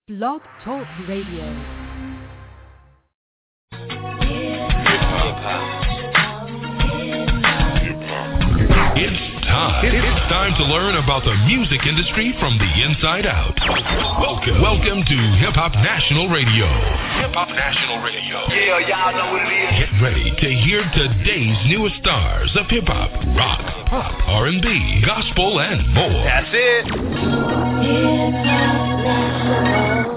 Blog Talk Radio. It's time to learn about the music industry from the inside out. Welcome to Hip Hop National Radio. Hip Hop National Radio. Yeah, y'all know what it is. Get ready to hear today's newest stars of hip hop, rock, pop, R&B, gospel, and more. That's it.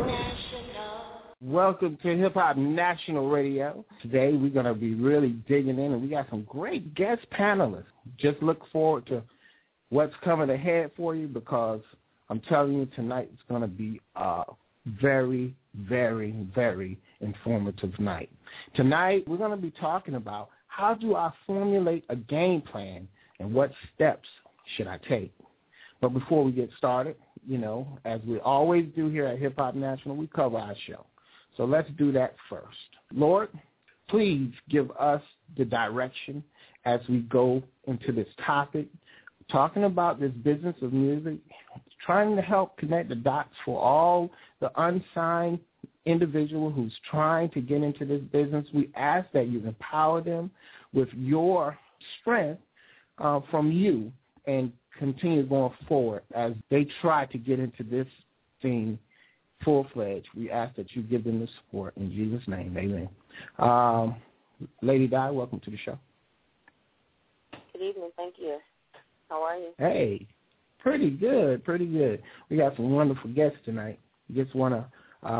Welcome to Hip Hop National Radio. Today we're going to be really digging in, and we got some great guest panelists. Just look forward to what's coming ahead for you, because I'm telling you tonight it's going to be a very, very, very informative night. Tonight we're going to be talking about how do I formulate a game plan and what steps should I take. But before we get started, as we always do here at Hip Hop National, we cover our show. So let's do that first. Lord, please give us the direction as we go into this topic, talking about this business of music, trying to help connect the dots for all the unsigned individual who's trying to get into this business. We ask that you empower them with your strength from you and continue going forward as they try to get into this thing full-fledged. We ask that you give them the support. In Jesus' name, amen. Lady Di, welcome to the show. Good evening. Thank you. How are you? Hey, pretty good. We got some wonderful guests tonight. Just want to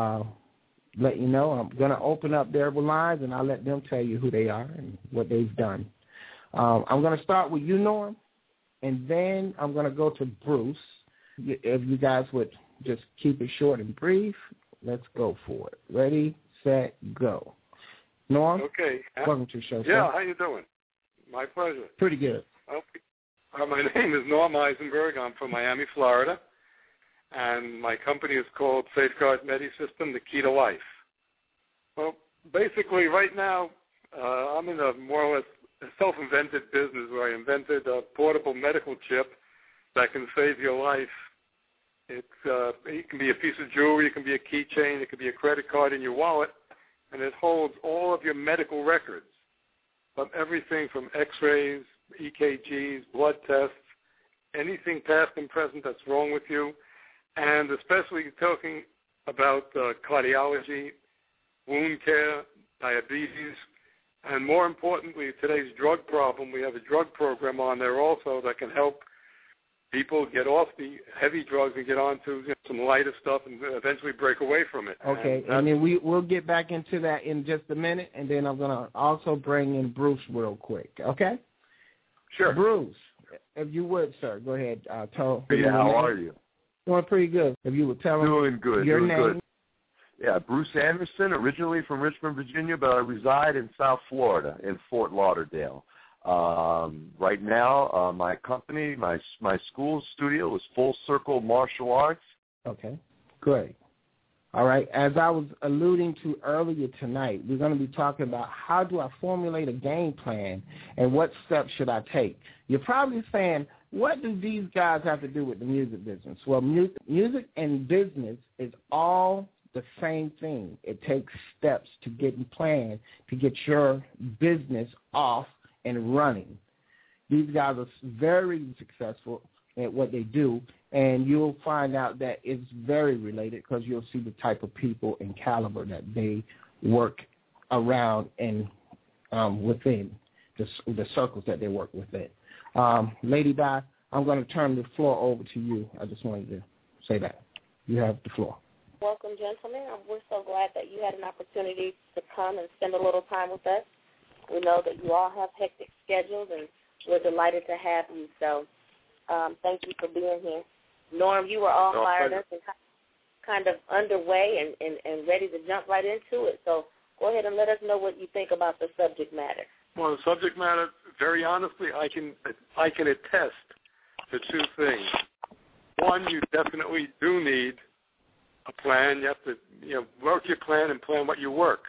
let you know I'm going to open up their lines, and I'll let them tell you who they are and what they've done. I'm going to start with you, Norm, and then I'm going to go to Bruce. If you guys would just keep it short and brief, let's go for it. Ready, set, go. Norm? Okay. Welcome to the show, sir. Yeah, how you doing? My pleasure. Pretty good. Okay. My name is Norm Eisenberg. I'm from Miami, Florida, and my company is called Safeguard Medisystem, the Key to Life. Well, basically, right now, I'm in a more or less self-invented business where I invented a portable medical chip that can save your life. It can be a piece of jewelry, it can be a keychain, it can be a credit card in your wallet, and it holds all of your medical records, from everything from x-rays, EKGs, blood tests, anything past and present that's wrong with you, and especially talking about cardiology, wound care, diabetes, and more importantly, today's drug problem. We have a drug program on there also that can help people get off the heavy drugs and get onto some lighter stuff and eventually break away from it. Okay, and then we'll get back into that in just a minute, and then I'm going to also bring in Bruce real quick, okay? Sure. Bruce, if you would, sir, go ahead. Tell Yeah, how are you? Doing pretty good. If you would tell doing good, your doing name. Good. Yeah, Bruce Anderson, originally from Richmond, Virginia, but I reside in South Florida, in Fort Lauderdale. Right now, my company, my school studio is Full Circle Martial Arts. Okay, great. All right, as I was alluding to earlier tonight, we're going to be talking about how do I formulate a game plan and what steps should I take. You're probably saying, what do these guys have to do with the music business? Well, music and business is all the same thing. It takes steps to get in plan to get your business off and running. These guys are very successful at what they do, and you'll find out that it's very related because you'll see the type of people and caliber that they work around and within the circles that they work within. Lady Di, I'm going to turn the floor over to you. I just wanted to say that. You have the floor. Welcome, gentlemen. We're so glad that you had an opportunity to come and spend a little time with us. We know that you all have hectic schedules, and we're delighted to have you. So thank you for being here. Norm, you were all fired up and kind of underway and ready to jump right into it. So go ahead and let us know what you think about the subject matter. Well, the subject matter, very honestly, I can attest to two things. One, you definitely do need a plan. You have to work your plan and plan what you work.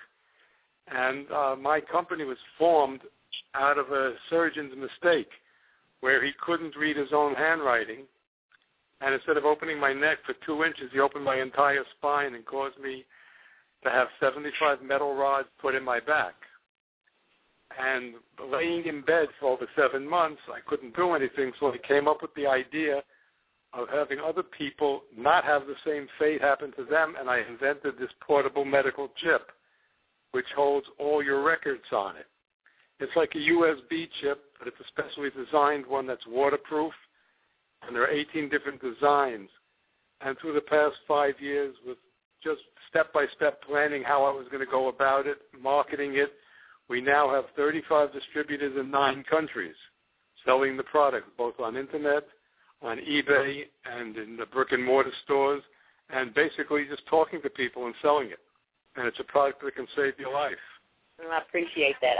And my company was formed out of a surgeon's mistake where he couldn't read his own handwriting, And instead of opening my neck for 2 inches, he opened my entire spine and caused me to have 75 metal rods put in my back. And laying in bed for over 7 months, I couldn't do anything, so I came up with the idea of having other people not have the same fate happen to them, and I invented this portable medical chip, which holds all your records on it. It's like a USB chip, but it's a specially designed one that's waterproof, and there are 18 different designs. And through the past 5 years, with just step-by-step planning how I was going to go about it, marketing it, we now have 35 distributors in 9 countries selling the product, both on Internet, on eBay, and in the brick-and-mortar stores, and basically just talking to people and selling it. And it's a product that can save your life. I appreciate that.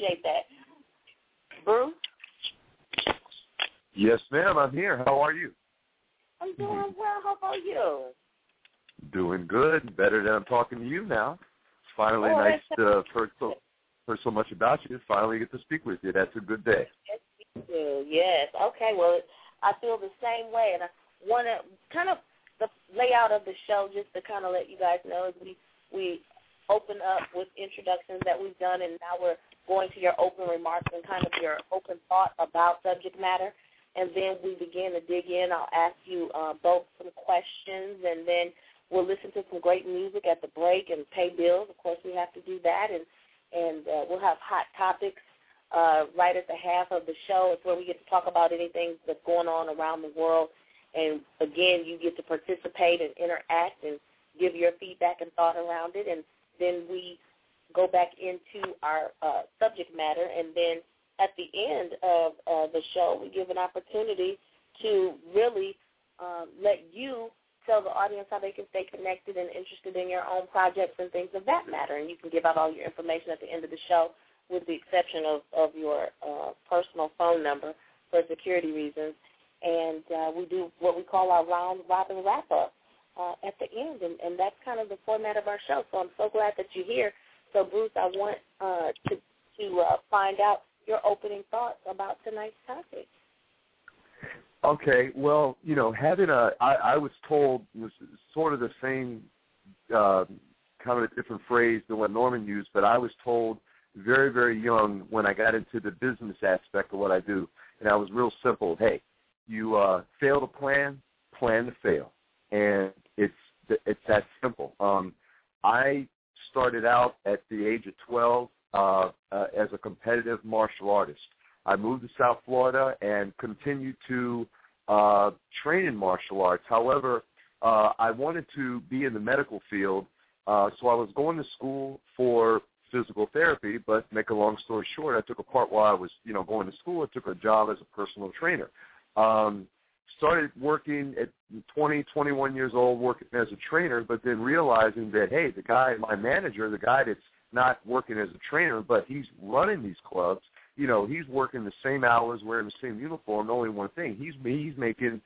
Bruce? Yes, ma'am, I'm here. How are you? I'm doing well. How about you? Doing good. Better than I'm talking to you now. It's finally nice to heard so much about you. Finally get to speak with you. That's a good day. Yes, you do. Yes. Okay, well, I feel the same way. And I want to kind of the layout of the show, just to kind of let you guys know, is we open up with introductions that we've done, and now we're going to your open remarks and kind of your open thought about subject matter. And then we begin to dig in. I'll ask you both some questions, and then we'll listen to some great music at the break and pay bills. Of course, we have to do that. And we'll have hot topics right at the half of the show. It's where we get to talk about anything that's going on around the world. And, again, you get to participate and interact and give your feedback and thought around it. And then we go back into our subject matter, and then at the end of the show, we give an opportunity to really let you tell the audience how they can stay connected and interested in your own projects and things of that matter. And you can give out all your information at the end of the show, with the exception of your personal phone number for security reasons. And we do what we call our round-robin wrap-up at the end, and that's kind of the format of our show. So I'm so glad that you're here. So, Bruce, I want to find out your opening thoughts about tonight's topic. Okay, well, I was told it was sort of the same kind of a different phrase than what Norman used, but I was told very, very young when I got into the business aspect of what I do, and I was real simple. Hey, you fail to plan to fail, and it's that simple. I started out at the age of 12 as a competitive martial artist. I moved to South Florida and continued to train in martial arts. However, I wanted to be in the medical field, so I was going to school for physical therapy, but make a long story short, I took a part while I was, going to school. I took a job as a personal trainer. Started working at 20, 21 years old, working as a trainer, but then realizing that, hey, my manager, the guy that's not working as a trainer, but he's running these clubs, he's working the same hours, wearing the same uniform, only one thing. He's making,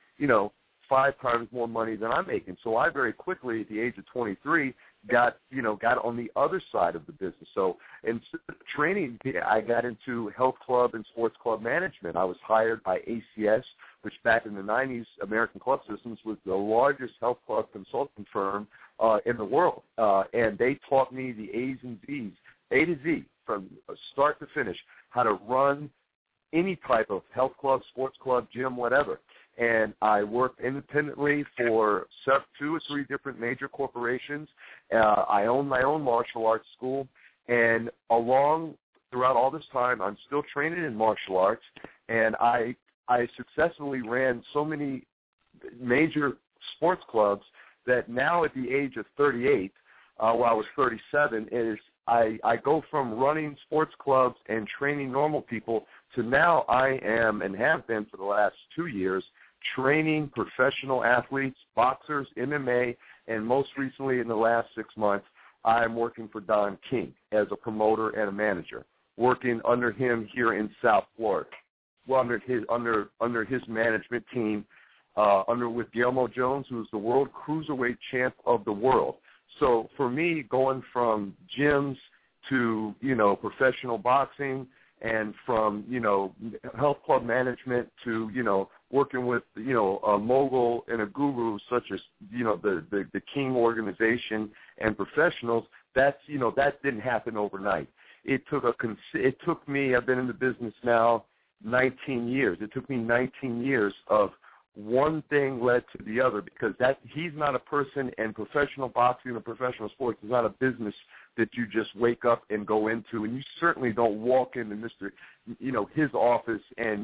5 times more money than I'm making. So I very quickly, at the age of 23, got on the other side of the business. So instead of training, I got into health club and sports club management. I was hired by ACS, which back in the 90s, American Club Systems, was the largest health club consulting firm in the world. And they taught me the A's and B's, A to Z, from start to finish, how to run any type of health club, sports club, gym, whatever. And I worked independently for 2 or 3 different major corporations. I own my own martial arts school. And throughout all this time, I'm still training in martial arts. And I successfully ran so many major sports clubs that now at the age of 38, while I was 37, I go from running sports clubs and training normal people to now I am and have been for the last 2 years training professional athletes, boxers, MMA, and most recently in the last 6 months, I'm working for Don King as a promoter and a manager, working under him here in South Florida. Well, under his management team, with Guillermo Jones, who's the world cruiserweight champ of the world. So for me, going from gyms to, professional boxing and from, health club management to, working with, you know, a mogul and a guru such as, you know, the King organization and professionals, that's, you know, that didn't happen overnight. It took me, I've been in the business now 19 years. It took me 19 years of one thing led to the other, because he's not a person, and professional boxing or professional sports is not a business that you just wake up and go into, and you certainly don't walk into his office and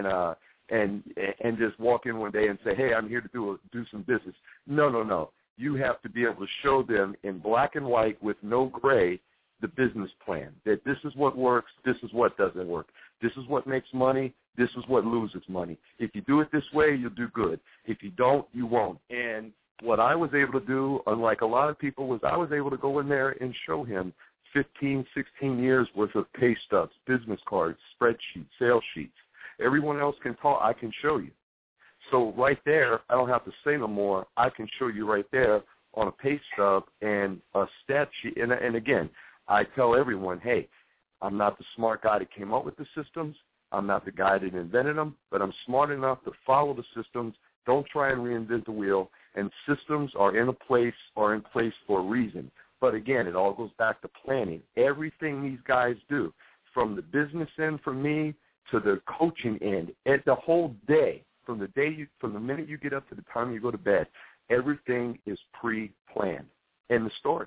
just walk in one day and say, hey, I'm here to do some business. No. You have to be able to show them in black and white with no gray the business plan, that this is what works, this is what doesn't work. This is what makes money, this is what loses money. If you do it this way, you'll do good. If you don't, you won't. And what I was able to do, unlike a lot of people, was I was able to go in there and show him 15, 16 years worth of pay stubs, business cards, spreadsheets, sales sheets. Everyone else can talk, I can show you. So right there, I don't have to say no more. I can show you right there on a pay stub and a stat sheet. And again, I tell everyone, hey, I'm not the smart guy that came up with the systems. I'm not the guy that invented them, but I'm smart enough to follow the systems. Don't try and reinvent the wheel. And systems are in place for a reason. But again, it all goes back to planning. Everything these guys do, from the business end for me to the coaching end, and the whole day, from the minute you get up to the time you go to bed, everything is pre-planned. End the story.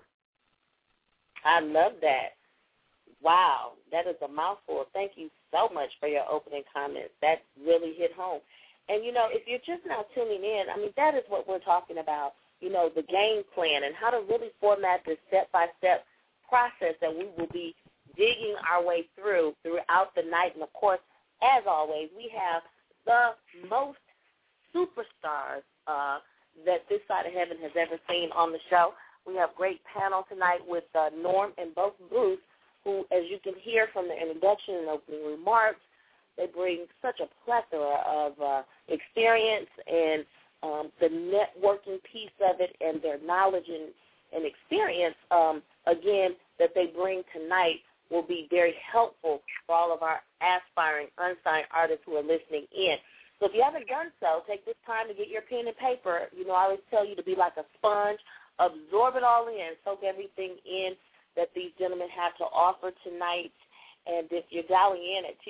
I love that. Wow, that is a mouthful. Thank you so much for your opening comments. That really hit home. And, you know, if you're just now tuning in, I mean, that is what we're talking about, you know, the game plan and how to really format this step-by-step process that we will be digging our way throughout the night. And, of course, as always, we have the most superstars that this side of heaven has ever seen on the show. We have a great panel tonight with Norm and both Bruce, who, as you can hear from the introduction and opening remarks, they bring such a plethora of experience and the networking piece of it and their knowledge and experience, again, that they bring tonight will be very helpful for all of our aspiring unsigned artists who are listening in. So if you haven't done so, take this time to get your pen and paper. You know, I always tell you to be like a sponge, absorb it all in, soak everything in that these gentlemen have to offer tonight. And if you're dialing in at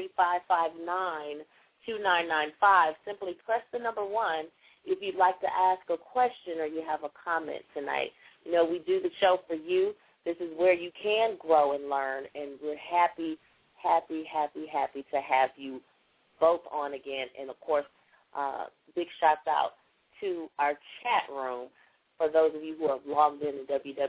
213-559-2995, simply press the number 1 if you'd like to ask a question or you have a comment tonight. You know, we do the show for you. This is where you can grow and learn, and we're happy to have you both on again. And, of course, big shout out to our chat room. For those of you who have logged in to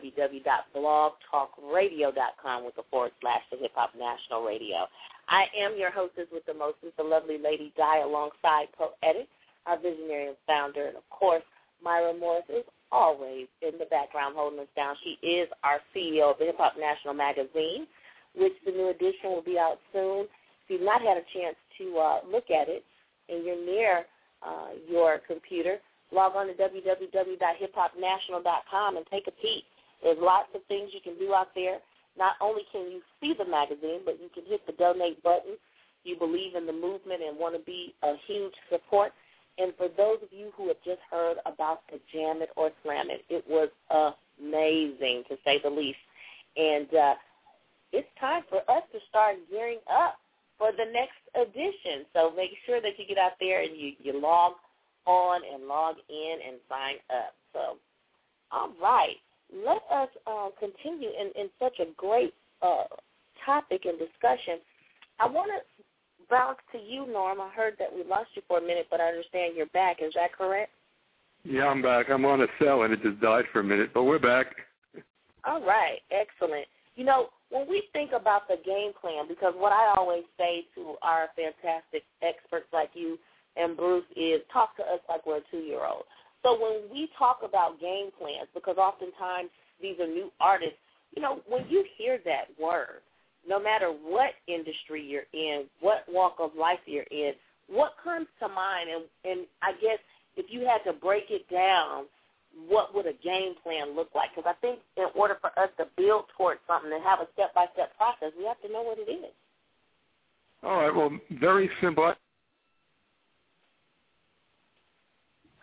www.blogtalkradio.com with the / the Hip Hop National Radio. I am your hostess with the mostest, the lovely Lady Di, alongside Poetic, our visionary and founder. And, of course, Myra Morris is always in the background holding us down. She is our CEO of the Hip Hop National Magazine, which the new edition will be out soon. If you've not had a chance to look at it and you're near your computer, log on to www.hiphopnational.com and take a peek. There's lots of things you can do out there. Not only can you see the magazine, but you can hit the donate button. You believe in the movement and want to be a huge support. And for those of you who have just heard about the Jam It or Slam It, it was amazing, to say the least. And it's time for us to start gearing up for the next edition. So make sure that you get out there and you log on and log in and sign up. So, all right, let us continue in such a great topic and discussion. I want to bounce to you, Norm. I heard that we lost you for a minute, but I understand you're back. Is that correct? Yeah, I'm back. I'm on a cell, and it just died for a minute, but we're back. All right, excellent. You know, when we think about the game plan, because what I always say to our fantastic experts like you and Bruce is talk to us like we're a 2-year-old. So when we talk about game plans, because oftentimes these are new artists, you know, when you hear that word, no matter what industry you're in, what walk of life you're in, what comes to mind? And I guess if you had to break it down, what would a game plan look like? Because I think in order for us to build towards something and have a step-by-step process, we have to know what it is. All right, well, very simple.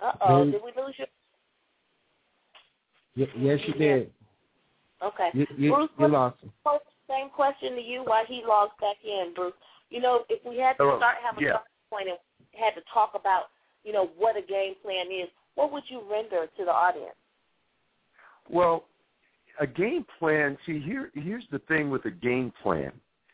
Uh-oh, did we lose you? Yes, you did. Okay. You lost him. Same question to you while he logs back in, Bruce. You know, if we had to have a starting point and had to talk about, you know, what a game plan is, what would you render to the audience? Well, a game plan, see, here's the thing with a game plan.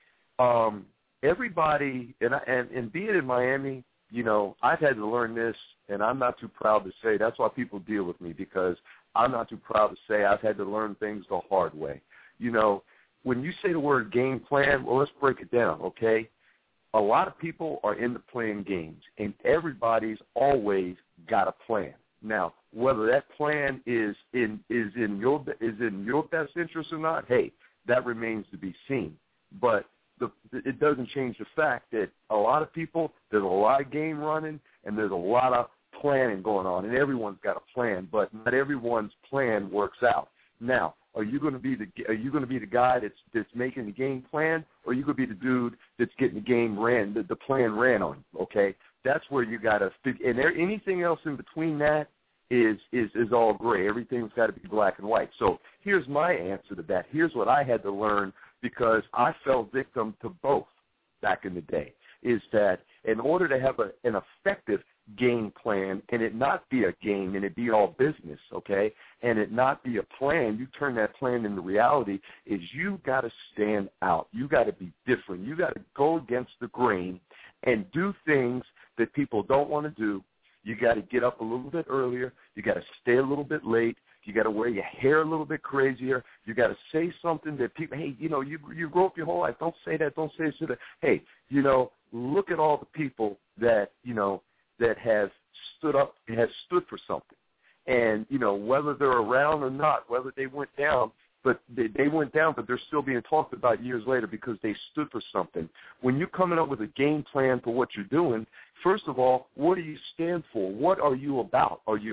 Everybody, and being in Miami, you know, I've had to learn this, and I'm not too proud to say. That's why people deal with me, because I'm not too proud to say I've had to learn things the hard way. You know, when you say the word game plan, well, let's break it down, okay? A lot of people are into playing games, and everybody's always got a plan. Now, whether that plan is in your best interest or not, hey, that remains to be seen. But it doesn't change the fact that a lot of people, there's a lot of game running, and there's a lot of planning going on, and everyone's got a plan, but not everyone's plan works out. Now, are you going to be the guy that's making the game plan, or are you going to be the dude that's getting the plan ran on? Okay, that's where you got to figure. And anything else in between that is all gray. Everything's got to be black and white. So here's my answer to that. Here's what I had to learn, because I fell victim to both back in the day, is that in order to have an effective game plan and it not be a game and it be all business, okay, and it not be a plan, you turn that plan into reality, is you got to stand out. You got to be different. You got to go against the grain and do things that people don't want to do. You got to get up a little bit earlier. You got to stay a little bit late. You got to wear your hair a little bit crazier. You got to say something that people, hey, you know, you grow up your whole life. Don't say that. Don't say that. Hey, you know, look at all the people that, you know, that have stood up and have stood for something. And, you know, whether they're around or not, whether they went down, but they went down, but they're still being talked about years later because they stood for something. When you're coming up with a game plan for what you're doing, first of all, what do you stand for? What are you about? Is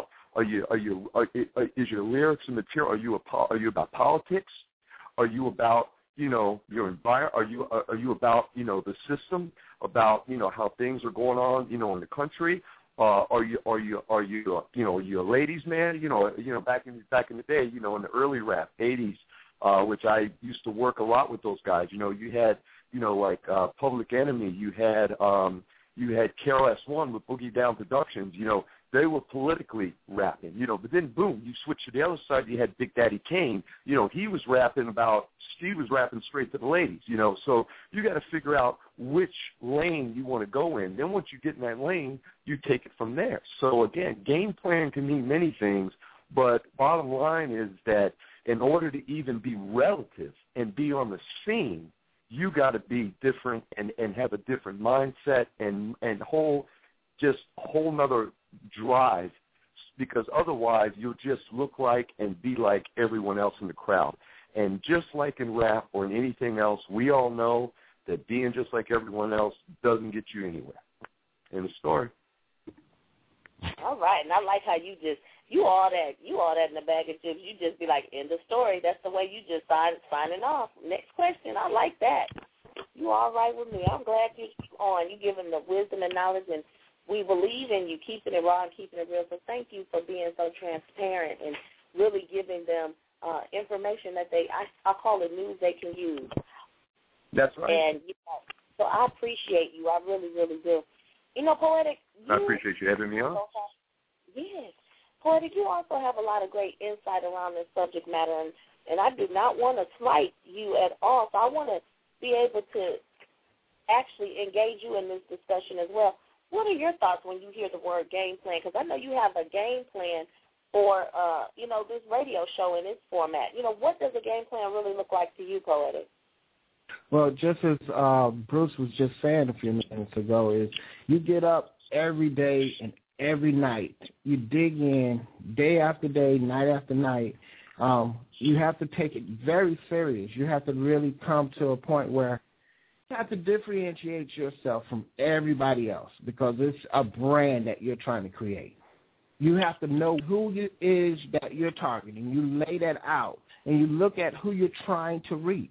your lyrics and material? Are you about politics? Are you about, you know, your environment? Are you about, you know, the system? About, you know, how things are going on, you know, in the country? Are you a ladies' man? You know, back in the day, you know, in the early rap 80s, which I used to work a lot with those guys. You know, you had, you know, like Public Enemy. You had KRS-One with Boogie Down Productions. You know, they were politically rapping, you know, but then, boom, you switch to the other side, you had Big Daddy Kane. You know, he was rapping straight to the ladies, you know. So you got to figure out which lane you want to go in. Then once you get in that lane, you take it from there. So, again, game plan can mean many things, but bottom line is that in order to even be relative and be on the scene, you got to be different and have a different mindset and whole nother drive, because otherwise you'll just look like and be like everyone else in the crowd. And just like in rap or in anything else, we all know that being just like everyone else doesn't get you anywhere. End of story. All right, and I like how you all that in the bag of chips. You just be like, end of story. That's the way you just signing off. Next question. I like that. You all right with me? I'm glad you're on. You giving the wisdom and knowledge, and we believe in you keeping it raw and keeping it real. So thank you for being so transparent and really giving them information that I call it news they can use. That's right. And you know, so I appreciate you. I really, really do. You know, Poetic. I appreciate you having me on. Yes. Poetic, you also have a lot of great insight around this subject matter, and I do not want to slight you at all. So I want to be able to actually engage you in this discussion as well. What are your thoughts when you hear the word game plan? Because I know you have a game plan for, you know, this radio show in its format. You know, what does a game plan really look like to you, Poetic? Well, just as Bruce was just saying a few minutes ago, is you get up every day and every night. You dig in day after day, night after night. You have to take it very serious. You have to really come to a point where you have to differentiate yourself from everybody else, because it's a brand that you're trying to create. You have to know who it is that you're targeting. You lay that out, and you look at who you're trying to reach.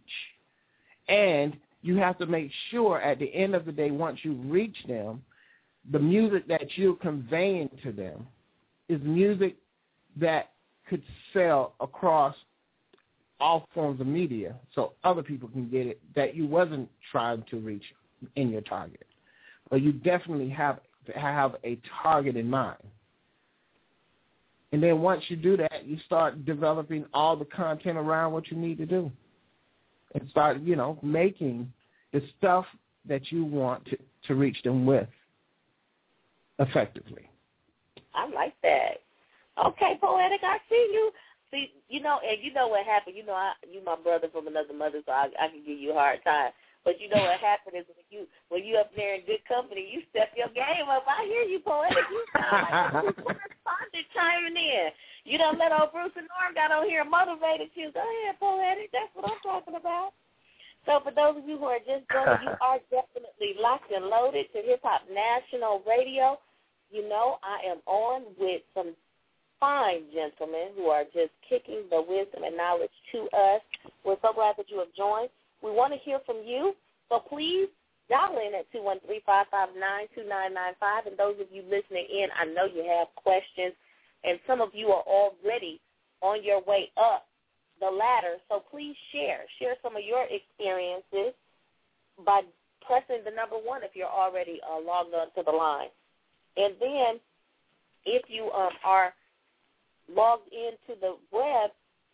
And you have to make sure at the end of the day, once you reach them, the music that you're conveying to them is music that could sell across all forms of media so other people can get it that you wasn't trying to reach in your target. But you definitely have to have a target in mind. And then once you do that, you start developing all the content around what you need to do. And start, making the stuff that you want to reach them with effectively. I like that. Okay, Poetic, I see you. See, and you know what happened. You my brother from another mother, so I can give you a hard time. But you know what happened is when you up there in good company, you step your game up. I hear you, Poetic. You sound like a correspondent chiming in. You done let old Bruce and Norm got on here and motivated you. Go ahead, Poetic. That's what I'm talking about. So for those of you who are just joining, you are definitely locked and loaded to Hip Hop National Radio. I am on with some fine gentlemen who are just kicking the wisdom and knowledge to us. We're so glad that you have joined. We want to hear from you, so please dial in at 213-559-2995. And those of you listening in, I know you have questions, and some of you are already on your way up the ladder, so please share some of your experiences by pressing the number 1 if you're already logged on to the line. And then if you are logged into the web,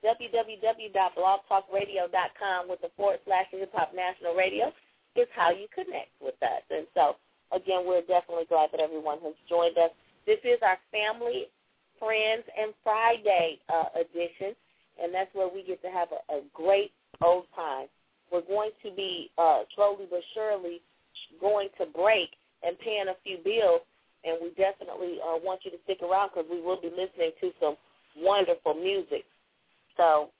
www.blogtalkradio.com with the / Hip Hop National Radio is how you connect with us. And so, again, we're definitely glad that everyone has joined us. This is our Family, Friends, and Friday edition, and that's where we get to have a great old time. We're going to be slowly but surely going to break and paying a few bills, and we definitely want you to stick around because we will be listening to some wonderful music. So,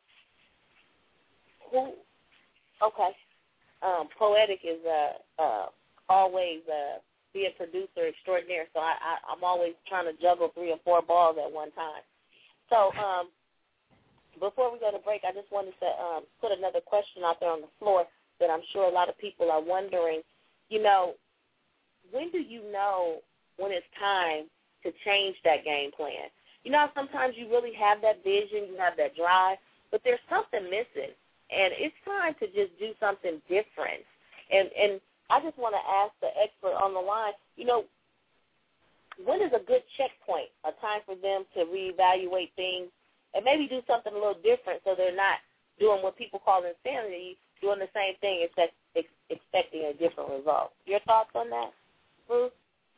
Poetic is always be a producer extraordinaire, so I'm always trying to juggle 3 or 4 balls at one time. So, before we go to break, I just wanted to put another question out there on the floor that I'm sure a lot of people are wondering. When do you know when it's time to change that game plan? Sometimes you really have that vision, you have that drive, but there's something missing, and it's time to just do something different. And I just want to ask the expert on the line, when is a good checkpoint, a time for them to reevaluate things and maybe do something a little different so they're not doing what people call insanity, doing the same thing expecting a different result? Your thoughts on that, Bruce?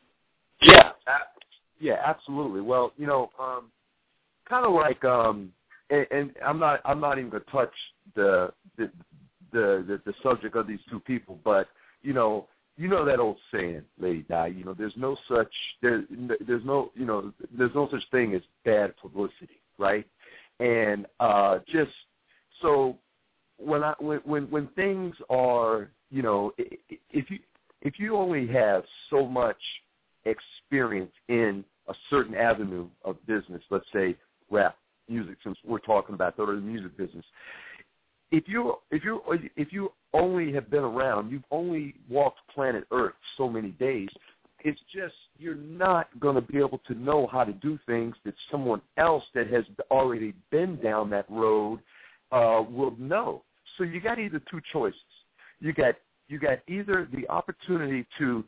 Yeah, absolutely. Well, kind of like, and I'm not even gonna touch the subject of these two people, but you know that old saying, Lady Di. There's no such thing as bad publicity, right? And just so when things are, if you only have so much experience in a certain avenue of business, let's say rap music, since we're talking about the music business, if you only have been around, you've only walked planet Earth so many days, it's just you're not going to be able to know how to do things that someone else that has already been down that road will know. So you got either two choices. You got either the opportunity to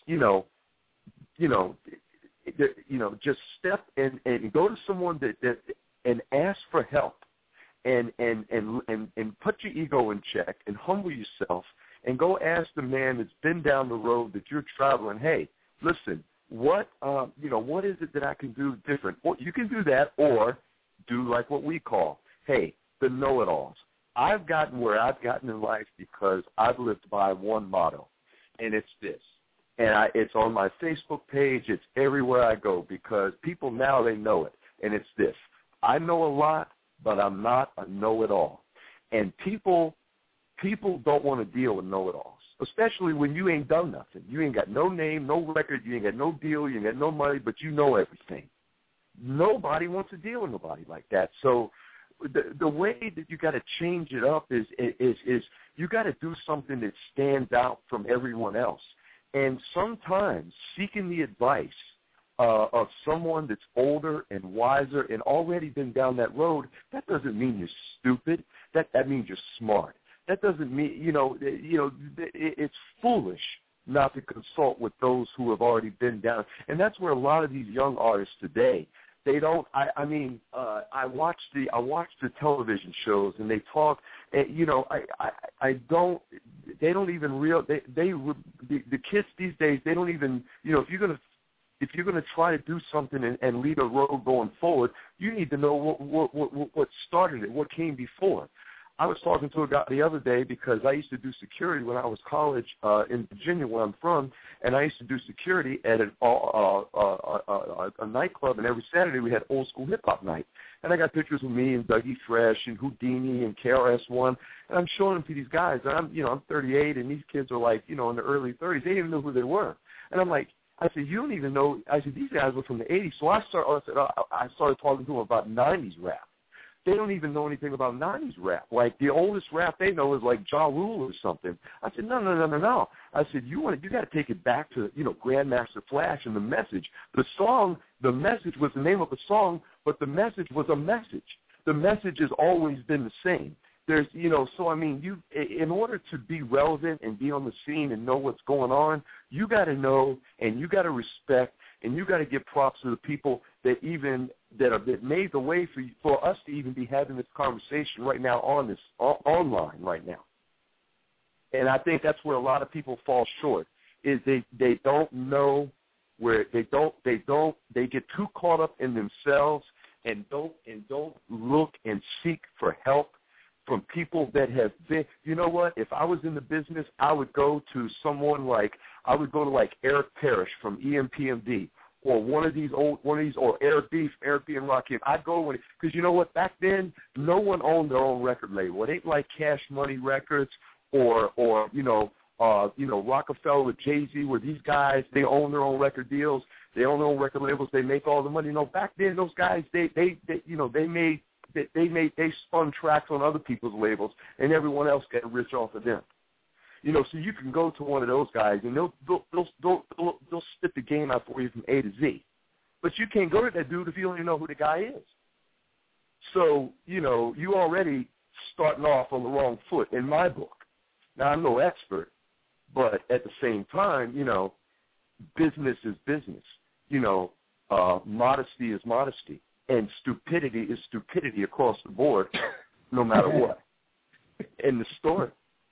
just step in and go to someone that and ask for help, and put your ego in check and humble yourself and go ask the man that's been down the road that you're traveling. Hey, listen, what is it that I can do different? Well, you can do that, or do like what we call, hey, the know-it-alls. I've gotten where I've gotten in life because I've lived by one motto, and it's this. And it's on my Facebook page. It's everywhere I go because people now, they know it. And it's this. I know a lot, but I'm not a know-it-all. And people don't want to deal with know-it-alls, especially when you ain't done nothing. You ain't got no name, no record, you ain't got no deal, you ain't got no money, but you know everything. Nobody wants to deal with nobody like that. So the way that you got to change it up is you got to do something that stands out from everyone else. And sometimes seeking the advice of someone that's older and wiser and already been down that road, that doesn't mean you're stupid. That means you're smart. That doesn't mean, it's foolish not to consult with those who have already been down. And that's where a lot of these young artists today, they don't. I watch the television shows and they talk. I don't. They don't even the kids these days. They don't even. If you're gonna try to do something and lead a road going forward, you need to know what started it, what came before. I was talking to a guy the other day because I used to do security when I was college in Virginia, where I'm from, and I used to do security at a nightclub, and every Saturday we had old school hip hop night. And I got pictures of me and Dougie Fresh and Houdini and KRS-One, and I'm showing them to these guys. And I'm 38, and these kids are like, in their early 30s. They didn't even know who they were. And I'm like, I said, you don't even know. I said, these guys were from the 80s. So I started talking to them about 90s rap. They don't even know anything about 90s rap. Like, the oldest rap they know is like Ja Rule or something. I said, no. I said, you got to take it back to, Grandmaster Flash and the message. The message was the name of a song, but the message was a message. The message has always been the same. There's, so I mean, in order to be relevant and be on the scene and know what's going on, you got to know and you got to respect and you got to give props to the people that made the way for us to even be having this conversation right now online right now. And I think that's where a lot of people fall short is they don't know where they get too caught up in themselves and don't look and seek for help from people that have been, you know what, if I was in the business, I would go to someone like Eric Parrish from EMPMD or one of these, or Eric B and Rakim. I'd go because you know what, back then, no one owned their own record label. It ain't like Cash Money Records or Rockefeller with Jay-Z, where these guys, they own their own record deals, they own their own record labels, they make all the money. Back then, those guys, they spun tracks on other people's labels, and everyone else got rich off of them. So you can go to one of those guys, and they'll spit the game out for you from A to Z. But you can't go to that dude if you don't even know who the guy is. So, you already starting off on the wrong foot in my book. Now, I'm no expert, but at the same time, business is business. Modesty is modesty. And stupidity is stupidity across the board, no matter what. In the story.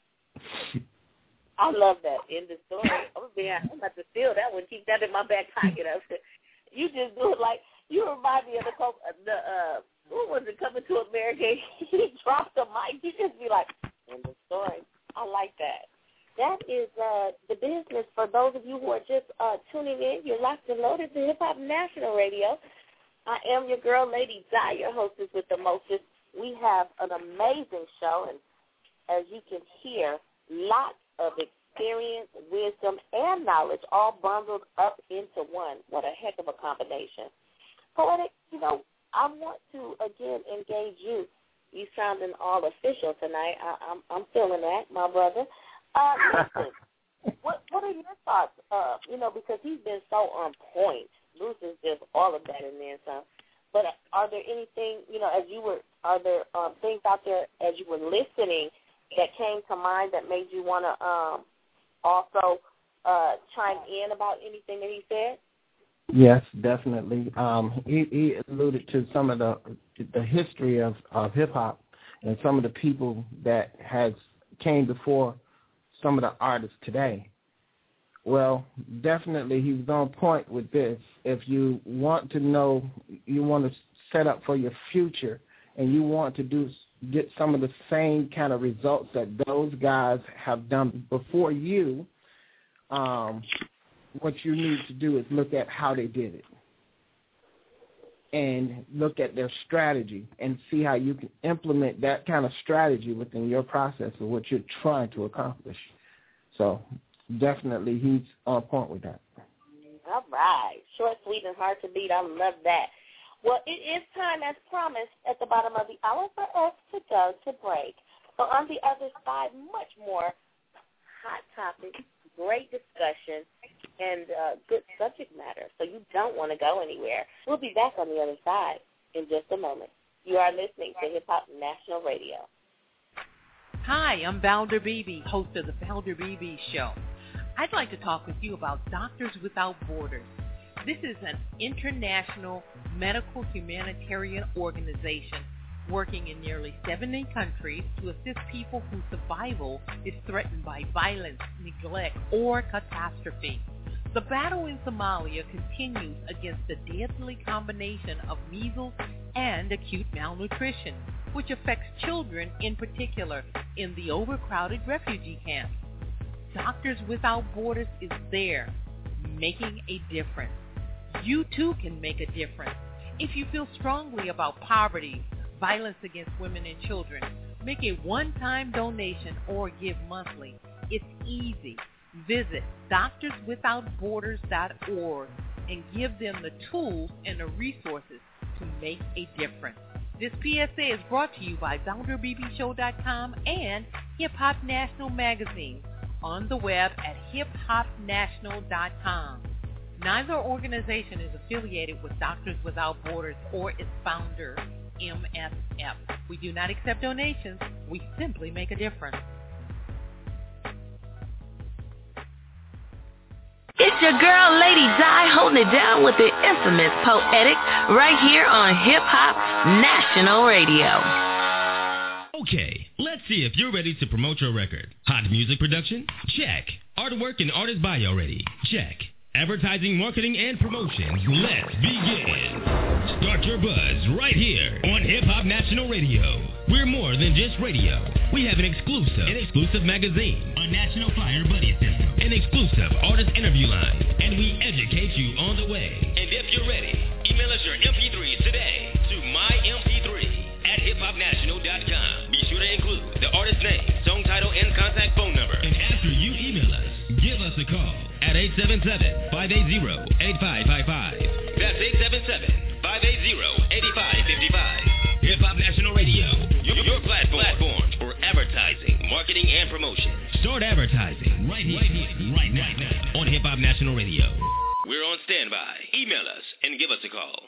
I love that. In the story. I'm about to steal that one. Keep that in my back pocket. You just do it like, you remind me of what was it, Coming to America? He dropped the mic. You just be like, in the story. I like that. That is the business. For those of you who are just tuning in, you're locked and loaded to Hip Hop National Radio. I am your girl, Lady Di, your hostess with the mostest. We have an amazing show, and as you can hear, lots of experience, wisdom, and knowledge all bundled up into one. What a heck of a combination. Poetic, I want to, again, engage you. You sounding all official tonight. I'm feeling that, my brother. Listen, what are your thoughts? Because he's been so on point. Bruce is just all of that and then some. But are there anything, are there things out there as you were listening that came to mind that made you want to also chime in about anything that he said? Yes, definitely. He alluded to some of the history of hip-hop and some of the people that came before some of the artists today. Well, definitely he was on point with this. If you want to know, you want to set up for your future, and you want to get some of the same kind of results that those guys have done before you, what you need to do is look at how they did it and look at their strategy and see how you can implement that kind of strategy within your process of what you're trying to accomplish. So definitely he's on point with that. All right. Short, sweet, and hard to beat. I love that. Well, it is time, as promised, at the bottom of the hour for us to go to break. So on the other side, much more hot topics, great discussion, and good subject matter. So you don't want to go anywhere. We'll be back on the other side in just a moment. You are listening to Hip Hop National Radio. Hi, I'm Valder Beebe, host of the Valder Beebe Show. I'd like to talk with you about Doctors Without Borders. This is an international medical humanitarian organization working in nearly 70 countries to assist people whose survival is threatened by violence, neglect, or catastrophe. The battle in Somalia continues against the deadly combination of measles and acute malnutrition, which affects children in particular in the overcrowded refugee camps. Doctors Without Borders is there, making a difference. You too can make a difference. If you feel strongly about poverty, violence against women and children, make a one-time donation or give monthly. It's easy. Visit doctorswithoutborders.org and give them the tools and the resources to make a difference. This PSA is brought to you by ValderBeebeShow.com and Hip Hop National Magazine on the web at hiphopnational.com. Neither organization is affiliated with Doctors Without Borders or its founder, MSF. We do not accept donations. We simply make a difference. It's your girl, Lady Di, holding it down with the infamous Poetic right here on Hip Hop National Radio. Okay, let's see if you're ready to promote your record. Hot music production? Check. Artwork and artist bio ready? Check. Advertising, marketing, and promotions. Let's begin. Start your buzz right here on Hip Hop National Radio. We're more than just radio. We have an exclusive magazine, a national flyer buddy system, an exclusive artist interview line, and we educate you on the way. And if you're ready, email us your MP3s today to mymp3@hiphopnational.com. Be sure to include the artist's name, song title, and contact phone number. And after you email us, give us a call at 877-580-8555. That's 877-580-8555. Hip Hop National Radio, your platform for advertising, marketing, and promotion. Start advertising right now on Hip Hop National Radio. We're on standby. Email us and give us a call.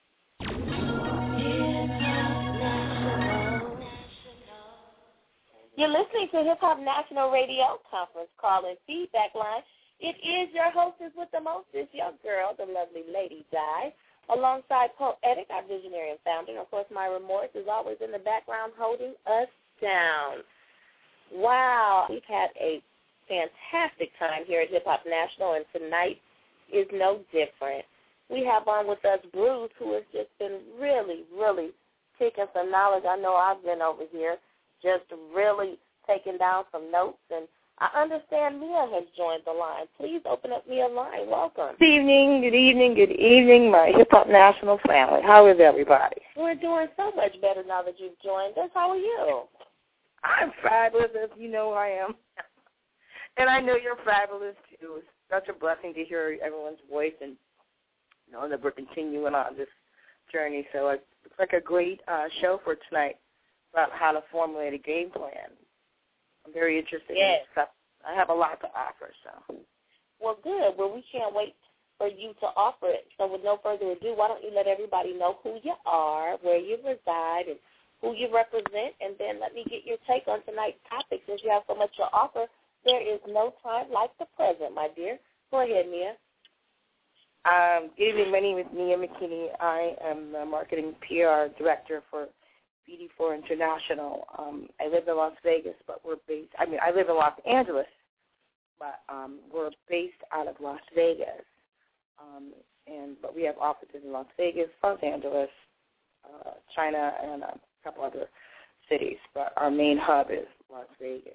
You're listening to Hip Hop National Radio conference call and feedback line. It is your hostess with the mostest, your girl, the lovely Lady Di, alongside Poetic, our visionary and founder. And, of course, Myra Morris is always in the background holding us down. Wow. We've had a fantastic time here at Hip Hop National, and tonight is no different. We have on with us Bruce, who has just been really, really taking some knowledge. I know I've been over here just really taking down some notes, and I understand Mia has joined the line. Please open up Mia's line. Welcome. Good evening, my Hip Hop National family. How is everybody? We're doing so much better now that you've joined us. How are you? I'm fabulous, as you know I am. And I know you're fabulous, too. It's such a blessing to hear everyone's voice and know that we're continuing on this journey. So it looks like a great show for tonight about how to formulate a game plan. I'm very interested in this stuff. I have a lot to offer. So. Well, good. Well, we can't wait for you to offer it. So with no further ado, why don't you let everybody know who you are, where you reside, and who you represent, and then let me get your take on tonight's topic. Since you have so much to offer, there is no time like the present, my dear. Go ahead, Mia. Good evening. My name is Mia McKinney. I am the marketing PR director for BD4 International. I live in Las Vegas, but I live in Los Angeles, but we're based out of Las Vegas. But we have offices in Las Vegas, Los Angeles, China, and a couple other cities. But our main hub is Las Vegas.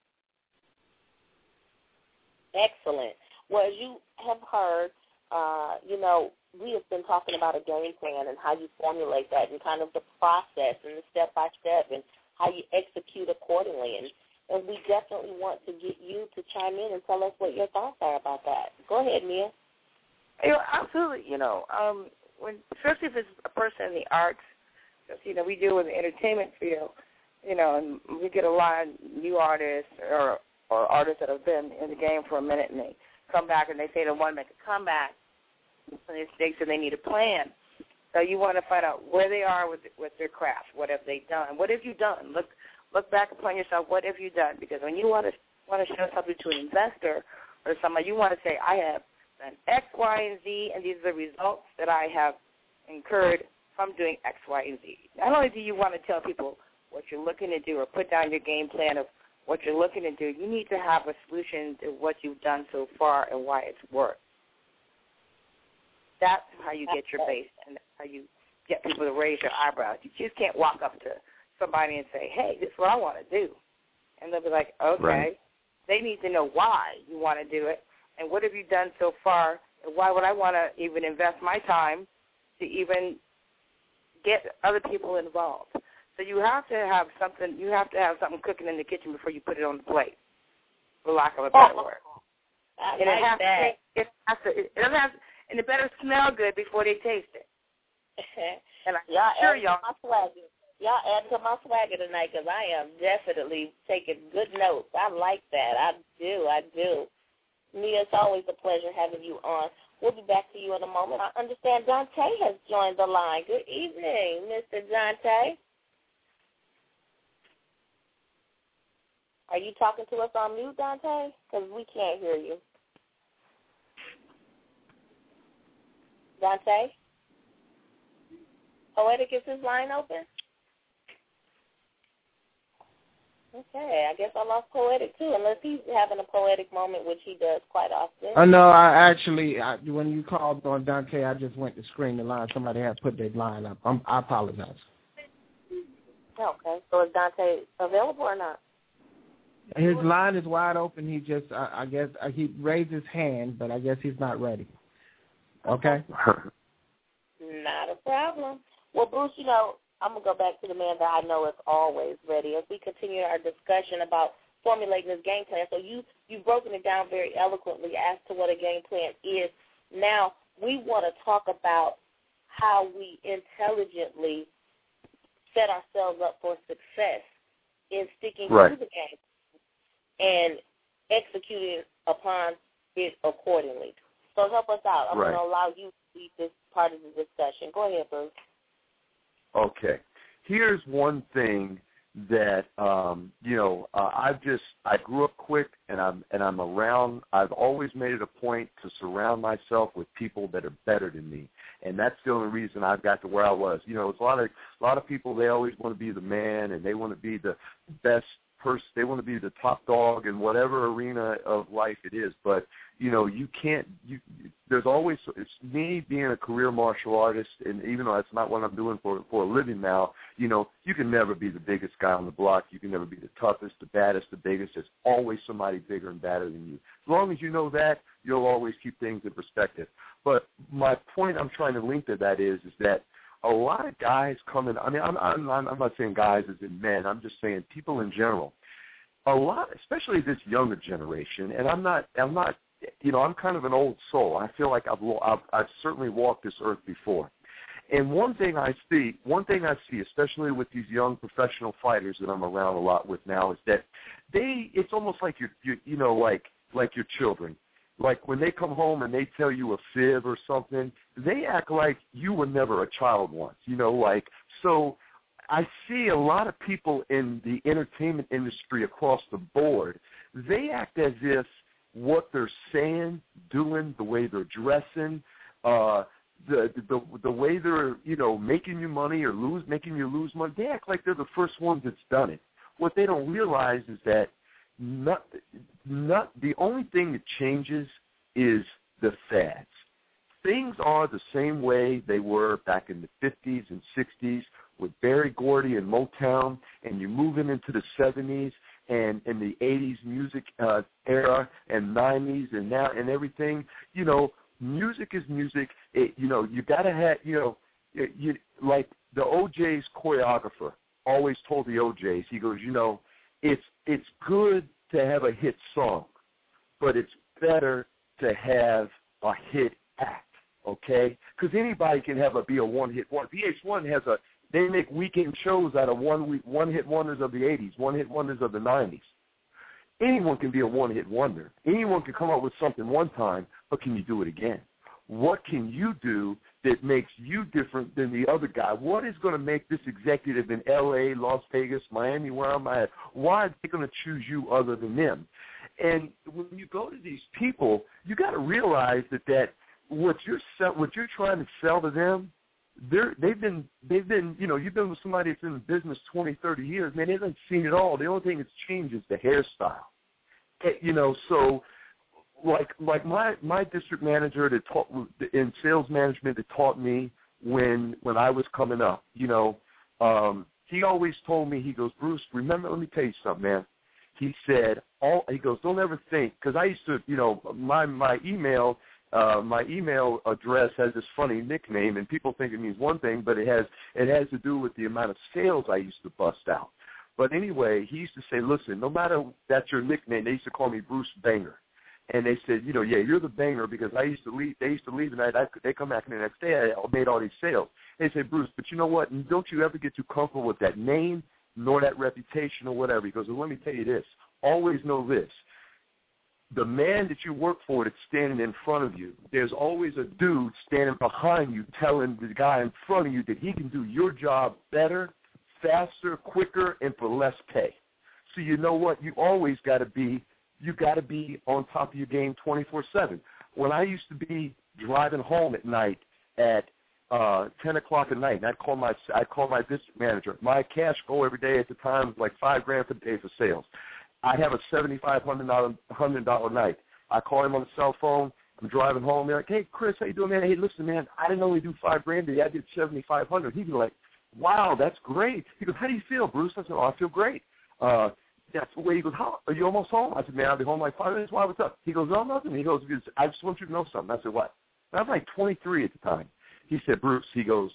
Excellent. Well, as you have heard, we have been talking about a game plan and how you formulate that and kind of the process and the step-by-step and how you execute accordingly. And we definitely want to get you to chime in and tell us what your thoughts are about that. Go ahead, Mia. Absolutely. Especially if it's a person in the arts, because, we deal with the entertainment field, and we get a lot of new artists or artists that have been in the game for a minute and they come back and they say they want to make a comeback, and they say they need a plan. So you want to find out where they are with their craft. What have they done? What have you done? Look back upon yourself. What have you done? Because when you want to show something to an investor or somebody, you want to say, I have done X, Y, and Z, and these are the results that I have incurred from doing X, Y, and Z. Not only do you want to tell people what you're looking to do or put down your game plan of what you're looking to do, you need to have a solution to what you've done so far and why it's worked. That's how you get your base and how you get people to raise their eyebrows. You just can't walk up to somebody and say, hey, this is what I want to do. And they'll be like, okay. Right. They need to know why you want to do it and what have you done so far and why would I want to even invest my time to even get other people involved. So you have to have something cooking in the kitchen before you put it on the plate, for lack of a better word. I and like that. It doesn't have, and it better smell good before they taste it. And y'all add to my swagger tonight because I am definitely taking good notes. I like that. I do. Mia, it's always a pleasure having you on. We'll be back to you in a moment. I understand Dante has joined the line. Good evening, Mr. Dante. Are you talking to us on mute, Dante? Because we can't hear you. Dante? Poetic, is his line open? Okay, I guess I lost Poetic too, unless he's having a poetic moment, which he does quite often. Oh, no, I when you called on Dante, I just went to screen the line. Somebody had put their line up. I apologize. Okay, so is Dante available or not? His line is wide open. He just, I guess, he raised his hand, but I guess he's not ready. Okay? Not a problem. Well, Bruce, I'm going to go back to the man that I know is always ready as we continue our discussion about formulating this game plan. So you've broken it down very eloquently as to what a game plan is. Now, we want to talk about how we intelligently set ourselves up for success in sticking to the game and executing upon it accordingly. So help us out. I'm going to allow you to lead this part of the discussion. Go ahead, Bruce. Okay. Here's one thing that I grew up quick and I'm around. I've always made it a point to surround myself with people that are better than me, and that's the only reason I've got to where I was. It's a lot of people. They always want to be the man and they want to be the best person. They want to be the top dog in whatever arena of life it is, but you can't. There's always, it's me being a career martial artist, and even though that's not what I'm doing for a living now, you can never be the biggest guy on the block. You can never be the toughest, the baddest, the biggest. There's always somebody bigger and badder than you. As long as you know that, you'll always keep things in perspective. But my point I'm trying to link to that is that a lot of guys come in. I mean, I'm not saying guys as in men. I'm just saying people in general. A lot, especially this younger generation, and I'm kind of an old soul. I feel like I've certainly walked this earth before. And one thing I see, especially with these young professional fighters that I'm around a lot with now, is that it's almost like like your children. Like when they come home and they tell you a fib or something, they act like you were never a child once. So I see a lot of people in the entertainment industry across the board, they act as if what they're saying, doing, the way they're dressing, the way they're, making you money or making you lose money, they act like they're the first ones that's done it. What they don't realize is that the only thing that changes is the fads. Things are the same way they were back in the 50s and 60s with Berry Gordy and Motown, and you're moving into the 70s and in the 80s music era and 90s and now and everything. Music is music. You got to have, like the OJ's choreographer always told the OJ's, he goes, it's good to have a hit song, but it's better to have a hit act, okay? Because anybody can be a one-hit wonder. VH1 they make weekend shows out of one-hit wonders of the 80s, one-hit wonders of the 90s. anyone can be a one-hit wonder. Anyone can come up with something one time, but can you do it again? What can you do that makes you different than the other guy? What is going to make this executive in L.A., Las Vegas, Miami, where I'm at, why are they going to choose you other than them? And when you go to these people, you got to realize that what you're trying to sell to them, they've been you've been with somebody that's in the business 20, 30 years, man, they haven't seen it all. The only thing that's changed is the hairstyle. So like my district manager that taught in sales management that taught me when I was coming up, he always told me, he goes, Bruce, remember, let me tell you something, man. He said, he goes, don't ever think, because I used to, my email address has this funny nickname, and people think it means one thing, but it has to do with the amount of sales I used to bust out. But anyway, he used to say, listen, no matter that's your nickname, they used to call me Bruce Banger. And they said, yeah, you're the banger, because they used to leave and they come back the next day, I made all these sales. They said, Bruce, but you know what? Don't you ever get too comfortable with that name nor that reputation or whatever. He goes, well, let me tell you this. Always know this. The man that you work for that's standing in front of you, there's always a dude standing behind you telling the guy in front of you that he can do your job better, faster, quicker, and for less pay. So you know what? You always got to be on top of your game 24/7. When I used to be driving home at night at 10 o'clock at night, and I'd call my district manager. My cash goal every day at the time was like $5,000 a day for sales. I'd have a $7,500 night. I call him on the cell phone. I'm driving home. They're like, hey, Chris, how you doing, man? Hey, listen, man, I didn't only do $5,000 a day. I did $7,500. He'd be like, wow, that's great. He goes, how do you feel, Bruce? I said, oh, I feel great. That's the way. He goes, how are you almost home? I said, man, I'll be home like 5 minutes. Why, what's up? He goes, no, nothing. He goes, I just want you to know something. I said, what? And I was like 23 at the time. He said, Bruce, he goes,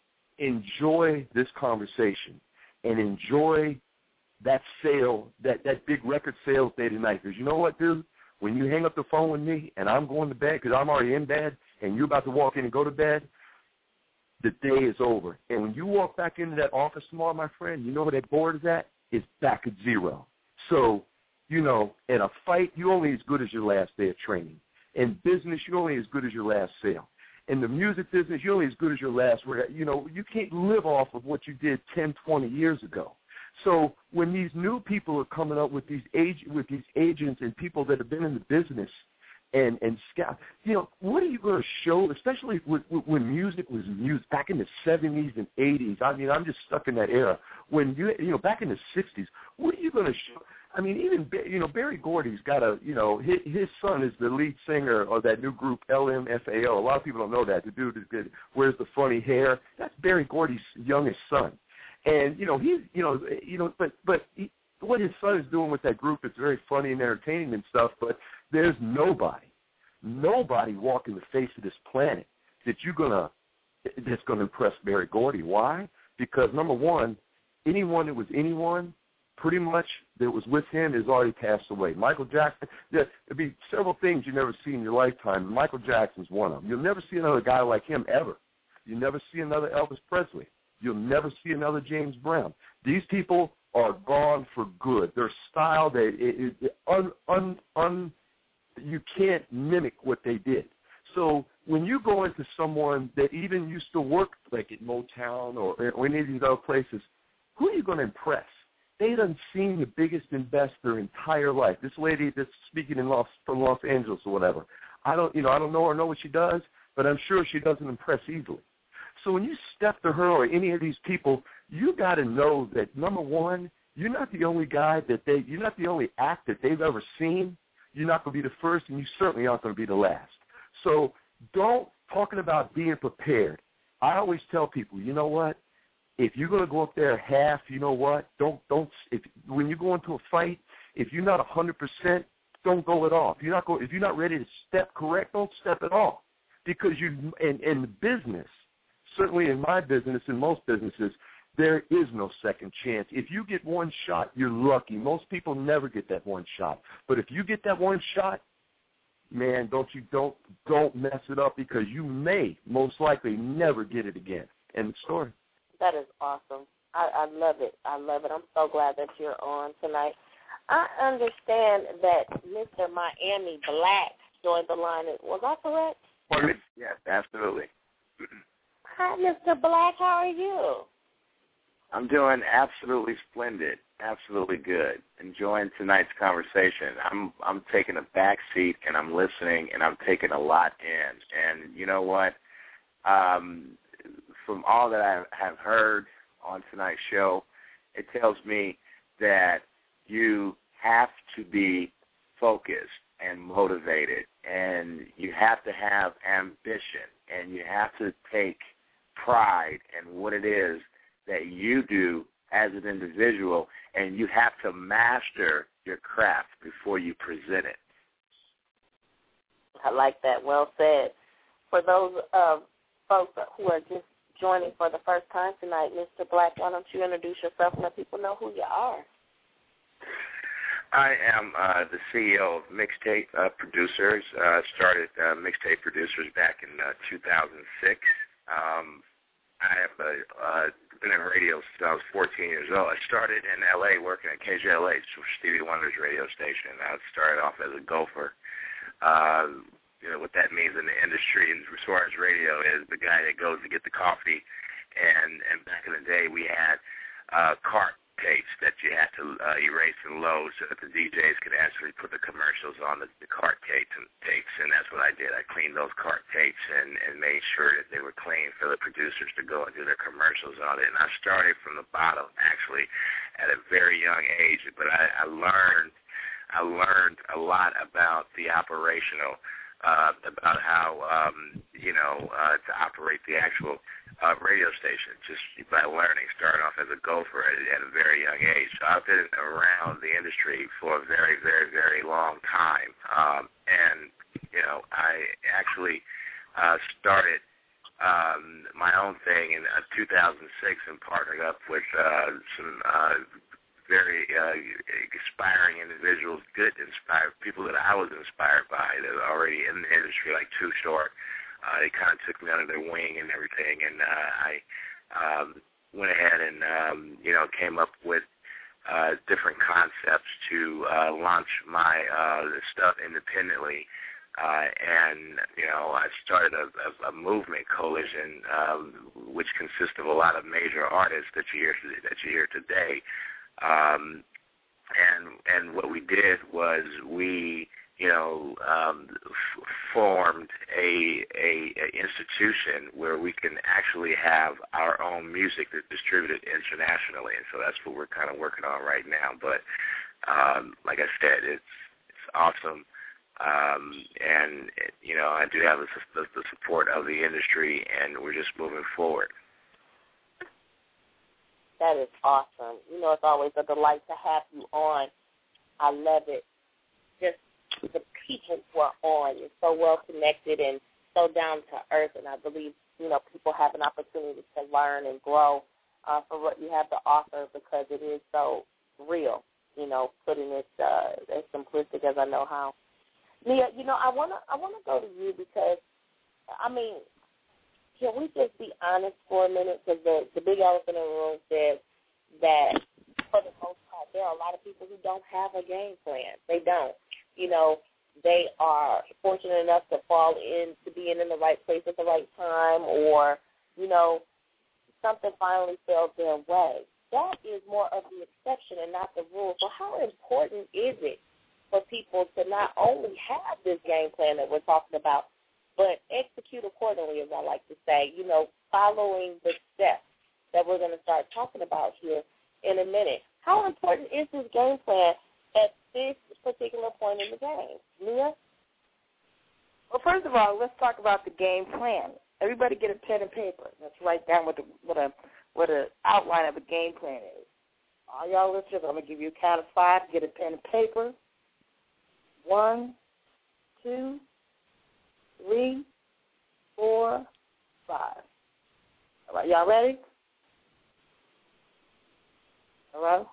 enjoy this conversation and enjoy that sale, that big record sales day tonight. Because you know what, dude? When you hang up the phone with me and I'm going to bed because I'm already in bed and you're about to walk in and go to bed, the day is over. And when you walk back into that office tomorrow, my friend, you know where that board is at? It's back at zero. So, in a fight, you're only as good as your last day of training. In business, you're only as good as your last sale. In the music business, you're only as good as your last. You can't live off of what you did 10, 20 years ago. So when these new people are coming up with these agents and people that have been in the business and scout, what are you going to show, especially when music was music back in the 70s and 80s? I mean, I'm just stuck in that era. When back in the 60s, what are you going to show? I mean, even Barry Gordy's got his son is the lead singer of that new group LMFAO. A lot of people don't know that. The dude that wears the funny hair. That's Barry Gordy's youngest son, and what his son is doing with that group, it's very funny and entertaining and stuff. But there's nobody walking the face of this planet that's gonna impress Barry Gordy. Why? Because number one, anyone that was anyone, pretty much that was with him has already passed away. Michael Jackson, there'll be several things you never see in your lifetime. Michael Jackson's one of them. You'll never see another guy like him ever. You'll never see another Elvis Presley. You'll never see another James Brown. These people are gone for good. Their style, you can't mimic what they did. So when you go into someone that even used to work like at Motown or any of these other places, who are you going to impress? They done seen the biggest and best their entire life. This lady that's speaking from Los Angeles or whatever, I don't know her or know what she does, but I'm sure she doesn't impress easily. So when you step to her or any of these people, you got to know that, number one, you're not the only guy you're not the only act that they've ever seen. You're not going to be the first, and you certainly aren't going to be the last. So talking about being prepared, I always tell people, you know what? If you're going to go up there half, you know what? When you go into a fight, if you're not 100%, don't go at all. If you're not ready to step correct, don't step at all. Because in the business, certainly in my business, in most businesses, there is no second chance. If you get one shot, you're lucky. Most people never get that one shot. But if you get that one shot, man, don't mess it up, because you may most likely never get it again. End of story. That is awesome. I love it. I'm so glad that you're on tonight. I understand that Mr. Miami Black joined the line. Was I correct? Yes, absolutely. Hi, Mr. Black. How are you? I'm doing absolutely splendid, absolutely good. Enjoying tonight's conversation. I'm taking a back seat and I'm listening and I'm taking a lot in. And you know what? From all that I have heard on tonight's show, it tells me that you have to be focused and motivated, and you have to have ambition, and you have to take pride in what it is that you do as an individual, and you have to master your craft before you present it. I like that. Well said. For those folks who are just joining for the first time tonight, Mr. Black, why don't you introduce yourself and let people know who you are? I am the CEO of Mixtape Producers. Started Mixtape Producers back in 2006. I have been in radio since I was 14 years old. I started in L.A. working at KJLH, Stevie Wonder's radio station. I started off as a gopher. You know what that means in the industry as far as radio is the guy that goes to get the coffee. And back in the day, we had cart tapes that you had to erase and load so that the DJs could actually put the commercials on the cart tapes, and that's what I did. I cleaned those cart tapes and made sure that they were clean for the producers to go and do their commercials on it. And I started from the bottom, actually, at a very young age, but I learned a lot about the operational, about how, to operate the actual radio station, just by learning, starting off as a gopher at a very young age. So I've been around the industry for a very, very, very long time. And, I actually started my own thing in 2006 and partnered up with some very inspiring individuals, good inspired people that I was inspired by that are already in the industry, like Too Short. They kind of took me under their wing and everything, and I went ahead and, came up with different concepts to launch my stuff independently. And, I started a movement coalition, which consists of a lot of major artists that you hear today. And what we did was we formed a institution where we can actually have our own music that's distributed internationally, and so that's what we're kind of working on right now. But like I said, it's awesome, and I do have the support of the industry, and we're just moving forward. That is awesome. It's always a delight to have you on. I love it. Just the people who are on is so well connected and so down to earth, and I believe people have an opportunity to learn and grow for what you have to offer because it is so real. Putting it as simplistic as I know how. Nia, I wanna go to you because can we just be honest for a minute? Because the big elephant in the room says that for the most part, there are a lot of people who don't have a game plan. They don't. They are fortunate enough to fall into being in the right place at the right time, or, something finally fell their way. That is more of the exception and not the rule. So how important is it for people to not only have this game plan that we're talking about, but execute accordingly, as I like to say, following the steps that we're going to start talking about here in a minute. How important is this game plan at this particular point in the game? Nia? Well, first of all, let's talk about the game plan. Everybody get a pen and paper. Let's write down what an outline of a game plan is. All y'all listeners, I'm going to give you a count of 5. Get a pen and paper. 1, 2, 3, 4, 5. All right, y'all ready? Hello?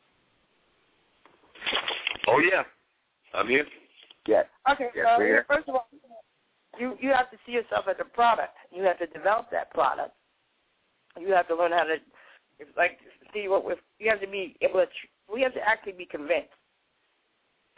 Oh, yeah. I'm here. Yes. Okay, yes, so first of all, you have to see yourself as a product. You have to develop that product. You have to learn how to, you have to be able to, we have to actually be convinced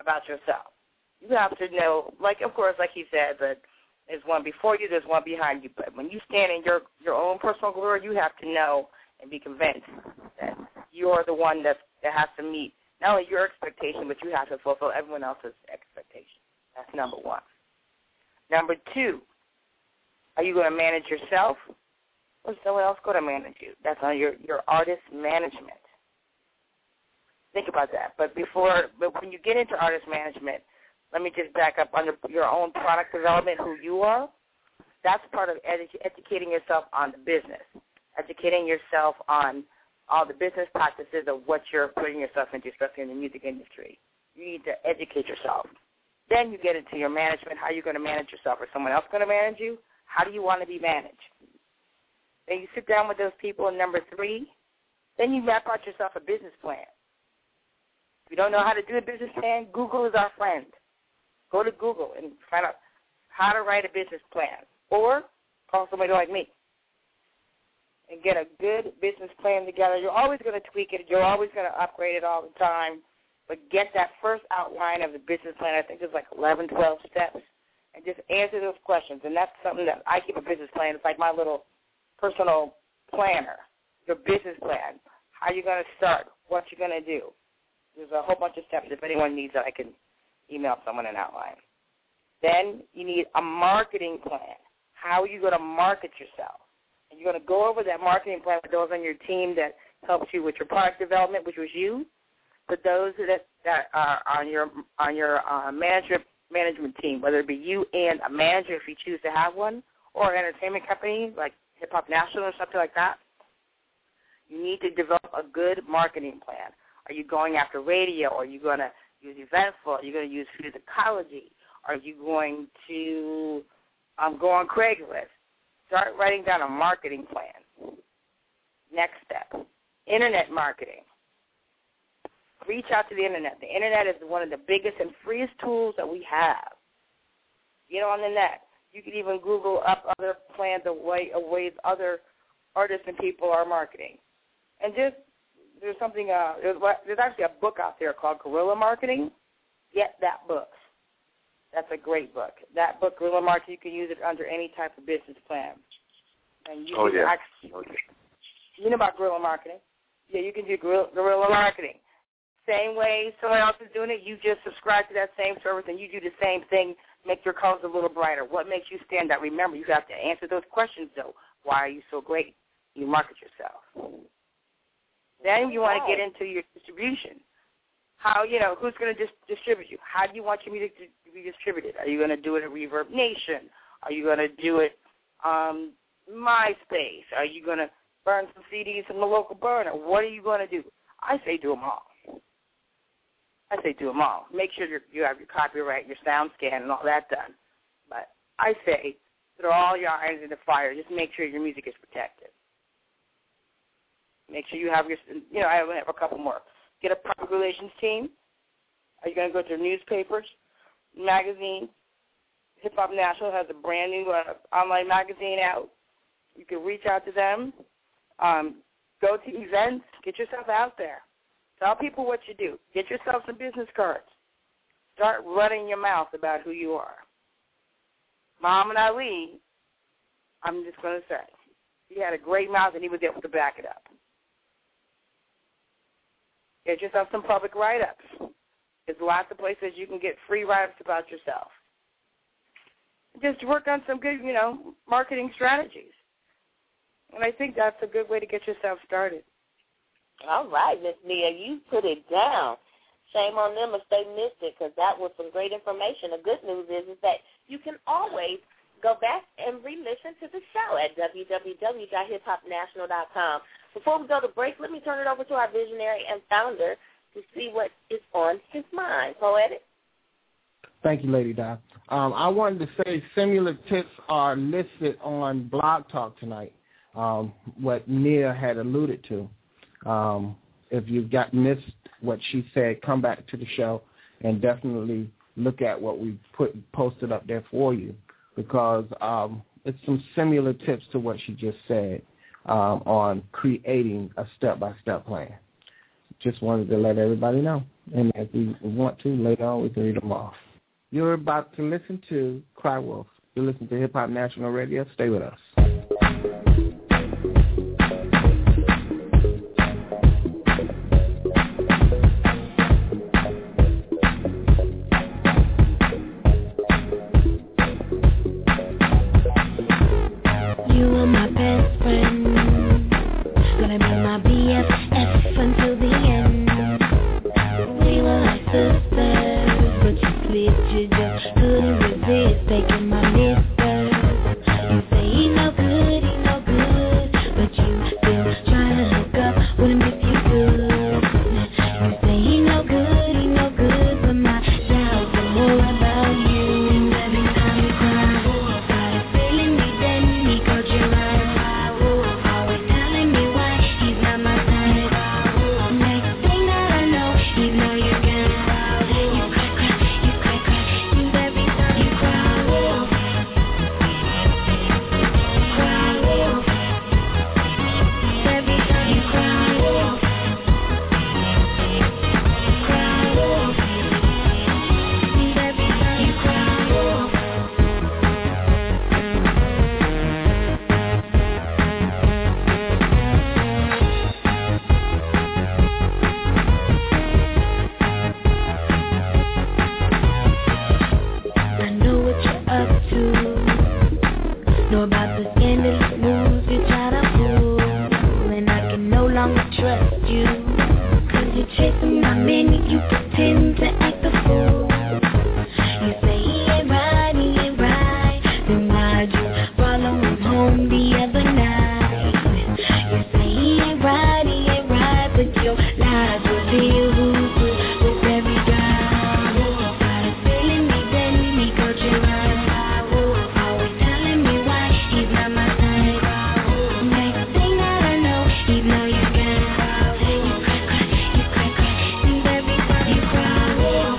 about yourself. You have to know, of course, like he said, that there's one before you, there's one behind you. But when you stand in your own personal glory, you have to know and be convinced that you're the one that has to meet not only your expectation, but you have to fulfill everyone else's expectation. That's number one. Number two, are you going to manage yourself, or is someone else going to manage you? That's on your artist management. Think about that. But when you get into artist management, let me just back up on your own product development, who you are. That's part of educating yourself on the business, educating yourself on all the business practices of what you're putting yourself into, especially in the music industry. You need to educate yourself. Then you get into your management, how you're going to manage yourself. Is someone else going to manage you? How do you want to be managed? Then you sit down with those people. And number three, then you map out yourself a business plan. If you don't know how to do a business plan, Google is our friend. Go to Google and find out how to write a business plan. Or call somebody like me and get a good business plan together. You're always going to tweak it. You're always going to upgrade it all the time. But get that first outline of the business plan. I think there's 11, 12 steps. And just answer those questions. And that's something that I keep a business plan. It's like my little personal planner, your business plan. How you're going to start, what you're going to do. There's a whole bunch of steps. If anyone needs it, I can email someone an outline. Then you need a marketing plan. How are you going to market yourself? And you're going to go over that marketing plan with those on your team that helps you with your product development, which was you, but those that are on your management team, whether it be you and a manager if you choose to have one, or an entertainment company like Hip Hop National or something like that. You need to develop a good marketing plan. Are you going after radio? Are you going to use Eventful? Are you going to use Musicology? Are you going to go on Craigslist? Start writing down a marketing plan. Next step, Internet marketing. Reach out to the Internet. The Internet is one of the biggest and freest tools that we have. Get on the net. You can even Google up other plans of ways other artists and people are marketing. And just there's something. There's actually a book out there called Guerrilla Marketing. Get that book. That's a great book. That book, Guerrilla Marketing, you can use it under any type of business plan. And you you know about guerrilla marketing? Yeah, you can do guerrilla marketing. Same way someone else is doing it, you just subscribe to that same service and you do the same thing, make your colors a little brighter. What makes you stand out? Remember, you have to answer those questions, though. Why are you so great? You market yourself. Then you want to get into your distribution. How, who's going to distribute you? How do you want your music to be distributed? Are you going to do it at Reverb Nation? Are you going to do it on MySpace? Are you going to burn some CDs from the local burner? What are you going to do? I say do them all. Make sure you have your copyright, your sound scan, and all that done. But I say throw all your irons in the fire. Just make sure your music is protected. Make sure you have your, I have a couple more. Get a public relations team. Are you going to go to newspapers, magazines? Hip Hop National has a brand new online magazine out. You can reach out to them. Go to events. Get yourself out there. Tell people what you do. Get yourself some business cards. Start running your mouth about who you are. Muhammad Ali, I'm just going to say, he had a great mouth and he was able to back it up. Get yourself some public write-ups. There's lots of places you can get free write-ups about yourself. Just work on some good, marketing strategies. And I think that's a good way to get yourself started. All right, Miss Nia, you put it down. Shame on them if they missed it, because that was some great information. The good news is that you can always go back and re-listen to the show at www.hiphopnational.com. Before we go to break, let me turn it over to our visionary and founder to see what is on his mind. Poetic? Thank you, Lady Di. I wanted to say similar tips are listed on Blog Talk tonight, what Nia had alluded to. If you've missed what she said, come back to the show and definitely look at what we posted up there for you, because it's some similar tips to what she just said on creating a step-by-step plan. Just wanted to let everybody know. And if we want to, later on, we can read them off. You're about to listen to Cry Wolf. You're listening to Hip Hop National Radio. Stay with us. You were my best friend, gonna be my BFF until the end. We were like sisters, but you switched, you just couldn't resist taking my misters. You say he no good, but you still trying to hook up with him if you could. You say he no good, but my doubts are more about you. Every time you cry, started feeling me, then he caught your eye. Always telling me why he's not my type. Next thing that I know, you know you're gonna you cry. And every time you cry, wolf. Every time you cry, wolf. And every time you cry, wolf. I know what you're up to. Know about the scandalous moves you try to pull. And I can no longer trust you. Cause you're chasing my man and you pretend to act a fool. You say he ain't right. Then why'd you follow him home the other night? You say he ain't right, but your lies reveal who's who with every guy. Started feeling me, then he caught your eye. Always telling me why he's not my type. Next thing that I know, you know you're gonna you cry. And every time you cry, wolf.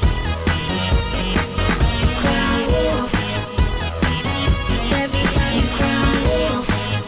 Cry, wolf. Every time you cry, wolf.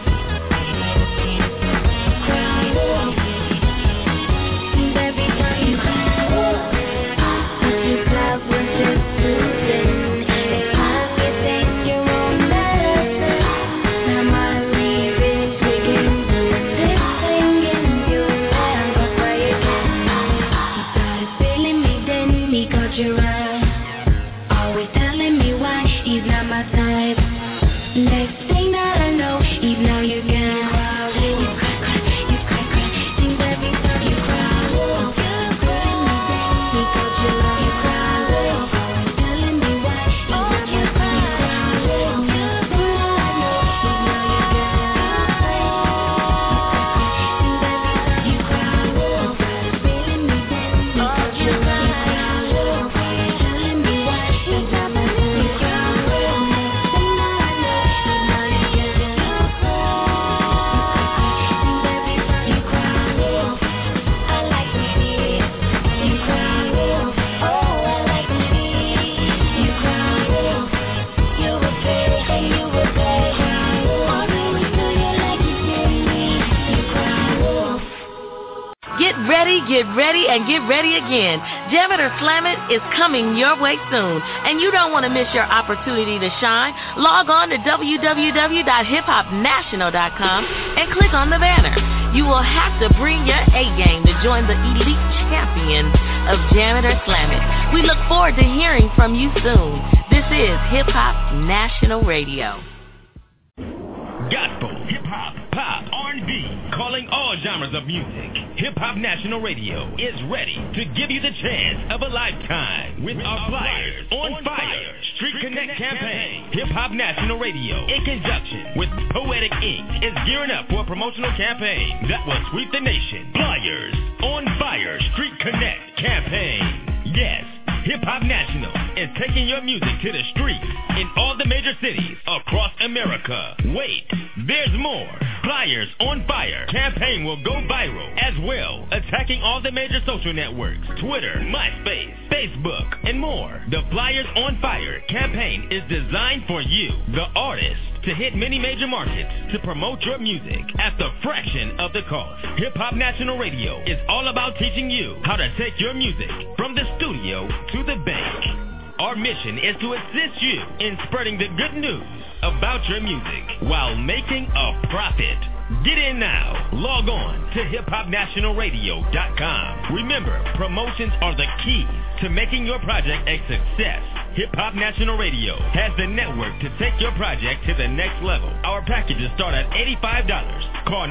Cry, wolf. And every time you cry, wolf. But your love was just soothing. If I could take your own medicine, now my leave is taking the thing in your hand. But why you started feeling me, then he caught your eye. Always telling me why he's not my type. Next thing that I know, even now you're gonna you cry. And every time you cry, wolf. Telling me then he caught your eye. You cry, wolf. Telling me why he's not my type. Next thing that I know, even now you're gonna and every time you cry, wolf. Feeling me then he caught your eye. Wolf. Telling me why he's not my type. You cry, wolf. Get ready, and get ready again. Jam It or Slam It is coming your way soon, and you don't want to miss your opportunity to shine. Log on to www.hiphopnational.com and click on the banner. You will have to bring your A-game to join the elite champions of Jam It or Slam It. We look forward to hearing from you soon. This is Hip Hop National Radio. Gospel, hip-hop, pop, R&B, calling all genres of music. Hip-Hop National Radio is ready to give you the chance of a lifetime with our Flyers on Fire Street Connect campaign. Hip-Hop National Radio, in conjunction with Poetic Inc., is gearing up for a promotional campaign that will sweep the nation. Flyers on Fire Street Connect campaign. Yes, Hip-Hop National is taking your music to the streets in all the major cities across America. Wait, there's more. Flyers on Fire campaign will go viral as well, attacking all the major social networks, Twitter, MySpace, Facebook, and more. The Flyers on Fire campaign is designed for you, the artist, to hit many major markets to promote your music at the fraction of the cost. Hip Hop National Radio is all about teaching you how to take your music from the studio to the bank. Our mission is to assist you in spreading the good news about your music while making a profit. Get in now. Log on to hiphopnationalradio.com. Remember, promotions are the key to making your project a success. Hip Hop National Radio has the network to take your project to the next level. Our packages start at $85. Call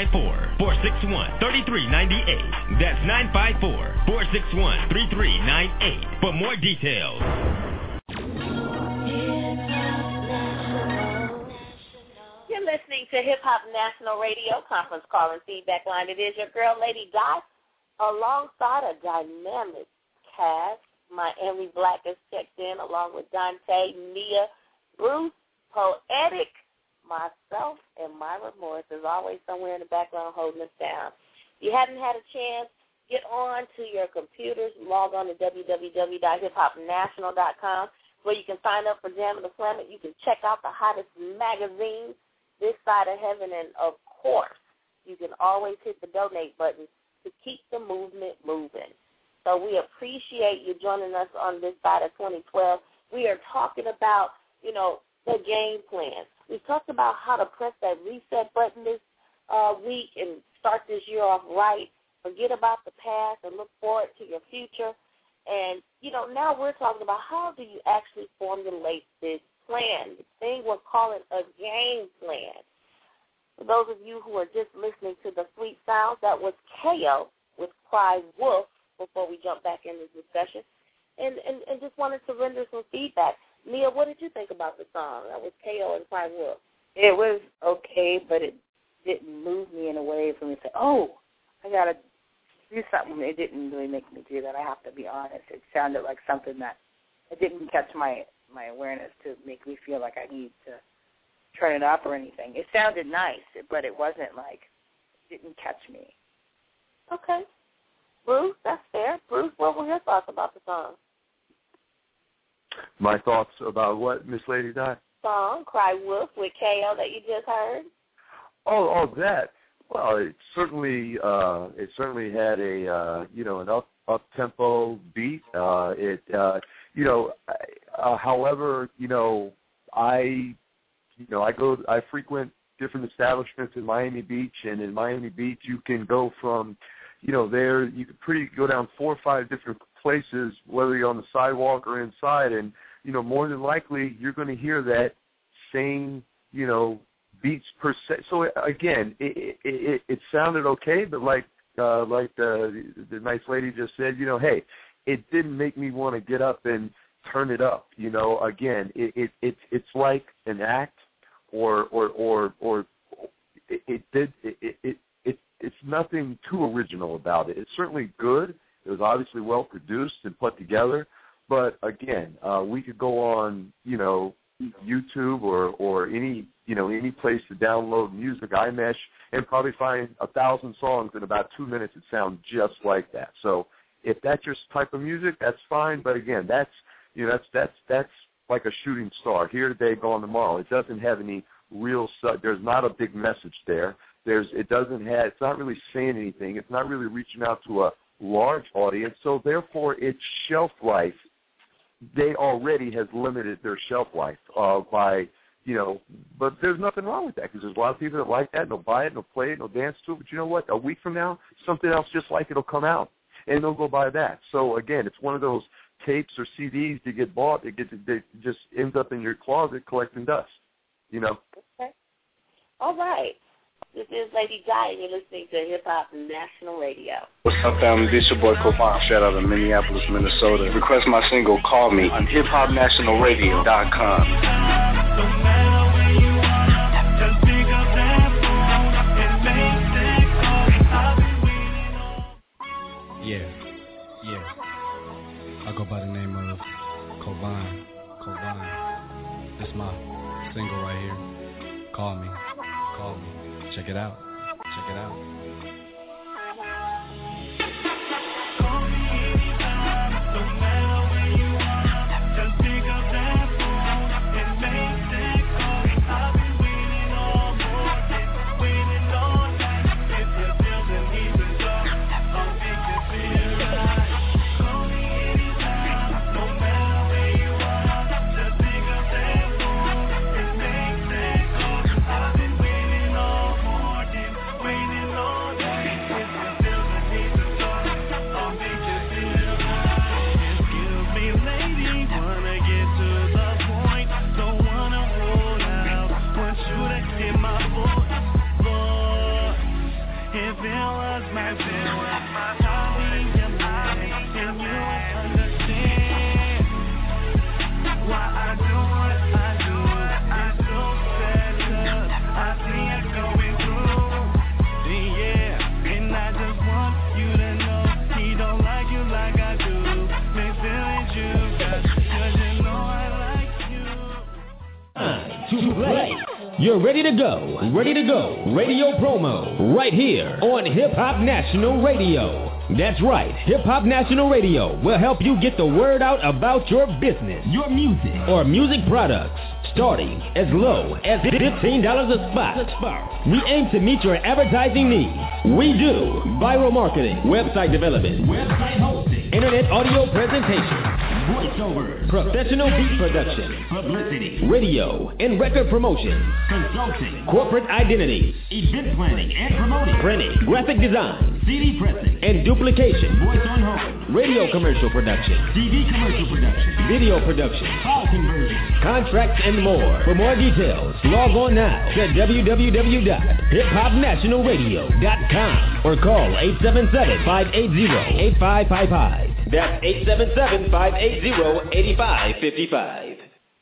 954-461-3398. That's 954-461-3398 for more details. You're listening to Hip Hop National Radio conference call and feedback line. It is your girl, Lady Di, alongside a dynamic cast. Miami Black is checked in along with Dante, Nia, Bruce, Poetic, myself, and Myra Morris is always somewhere in the background holding us down. If you hadn't had a chance, get on to your computers, log on to www.hiphopnational.com where you can sign up for Jammin' the Slam It. You can check out the hottest magazines this side of heaven, and, of course, you can always hit the donate button to keep the movement moving. So we appreciate you joining us on this side of 2012. We are talking about, the game plan. We've talked about how to press that reset button this week and start this year off right. Forget about the past and look forward to your future. And, now we're talking about how do you actually formulate this plan, the thing we're calling a game plan. For those of you who are just listening to the sweet sounds, that was KO with Cry Wolf before we jump back in this discussion, and just wanted to render some feedback. Nia, what did you think about the song? That was KO and Cry Wolf. It was okay, but it didn't move me in a way for me to say, oh, I got to do something. It didn't really make me do that, I have to be honest. It sounded like something that it didn't catch my awareness to make me feel like I need to turn it up or anything. It sounded nice, but it wasn't like, it didn't catch me. Okay. Bruce, that's fair. Bruce, what were your thoughts about the song? My thoughts about what, Miss Lady Di? Song, Cry Wolf with KO that you just heard. Oh, that. Well, it certainly had a an up tempo beat. However, I frequent different establishments in Miami Beach, and in Miami Beach you can go from there you could go down 4 or 5 different places, whether you're on the sidewalk or inside, and more than likely you're going to hear that same beats per se. So again, it sounded okay, but like the nice lady just said, hey, it didn't make me want to get up and turn it up. Again, it's like an act, or it's nothing too original about it. It's certainly good. It was obviously well produced and put together. But again, we could go on, YouTube or any place to download music, iMesh, and probably find 1,000 songs in about 2 minutes that sound just like that. So if that's your type of music, that's fine. But again, that's like a shooting star. Here today, gone tomorrow. It doesn't have any real. There's not a big message there. It's not really saying anything. It's not really reaching out to a large audience. So therefore, its shelf life, they already has limited their shelf life by, but there's nothing wrong with that, because there's a lot of people that like that, and they'll buy it, and they'll play it, and they'll dance to it. But you know what? A week from now, something else just like it will come out, and they'll go buy that. So again, it's one of those tapes or CDs that get bought, it just ends up in your closet collecting dust, Okay. All right. This is Lady Di, and you're listening to Hip Hop National Radio. What's up, family? This your boy Kovan, shout out to Minneapolis, Minnesota. Request my single, Call Me, on hiphopnationalradio.com. Yeah. I go by the name of Kovan. This is my single right here. Call Me. Check it out. Just pick up that phone and make that call. I've been You're ready to go. Radio promo right here on Hip Hop National Radio. That's right. Hip Hop National Radio will help you get the word out about your business, your music, or music products. Starting as low as $15 a spot. We aim to meet your advertising needs. We do viral marketing, website development, website hosting, internet audio presentation, voiceovers, professional beat production, publicity, radio and record promotion, consulting, corporate identities, event planning and promoting, printing, graphic design, CD pressing and duplication, voice on hold, radio commercial production, TV commercial production, video production, file conversion, contracts and more. For more details, log on now to www.hiphopnationalradio.com or call 877-580-8555. That's 877-580-8555.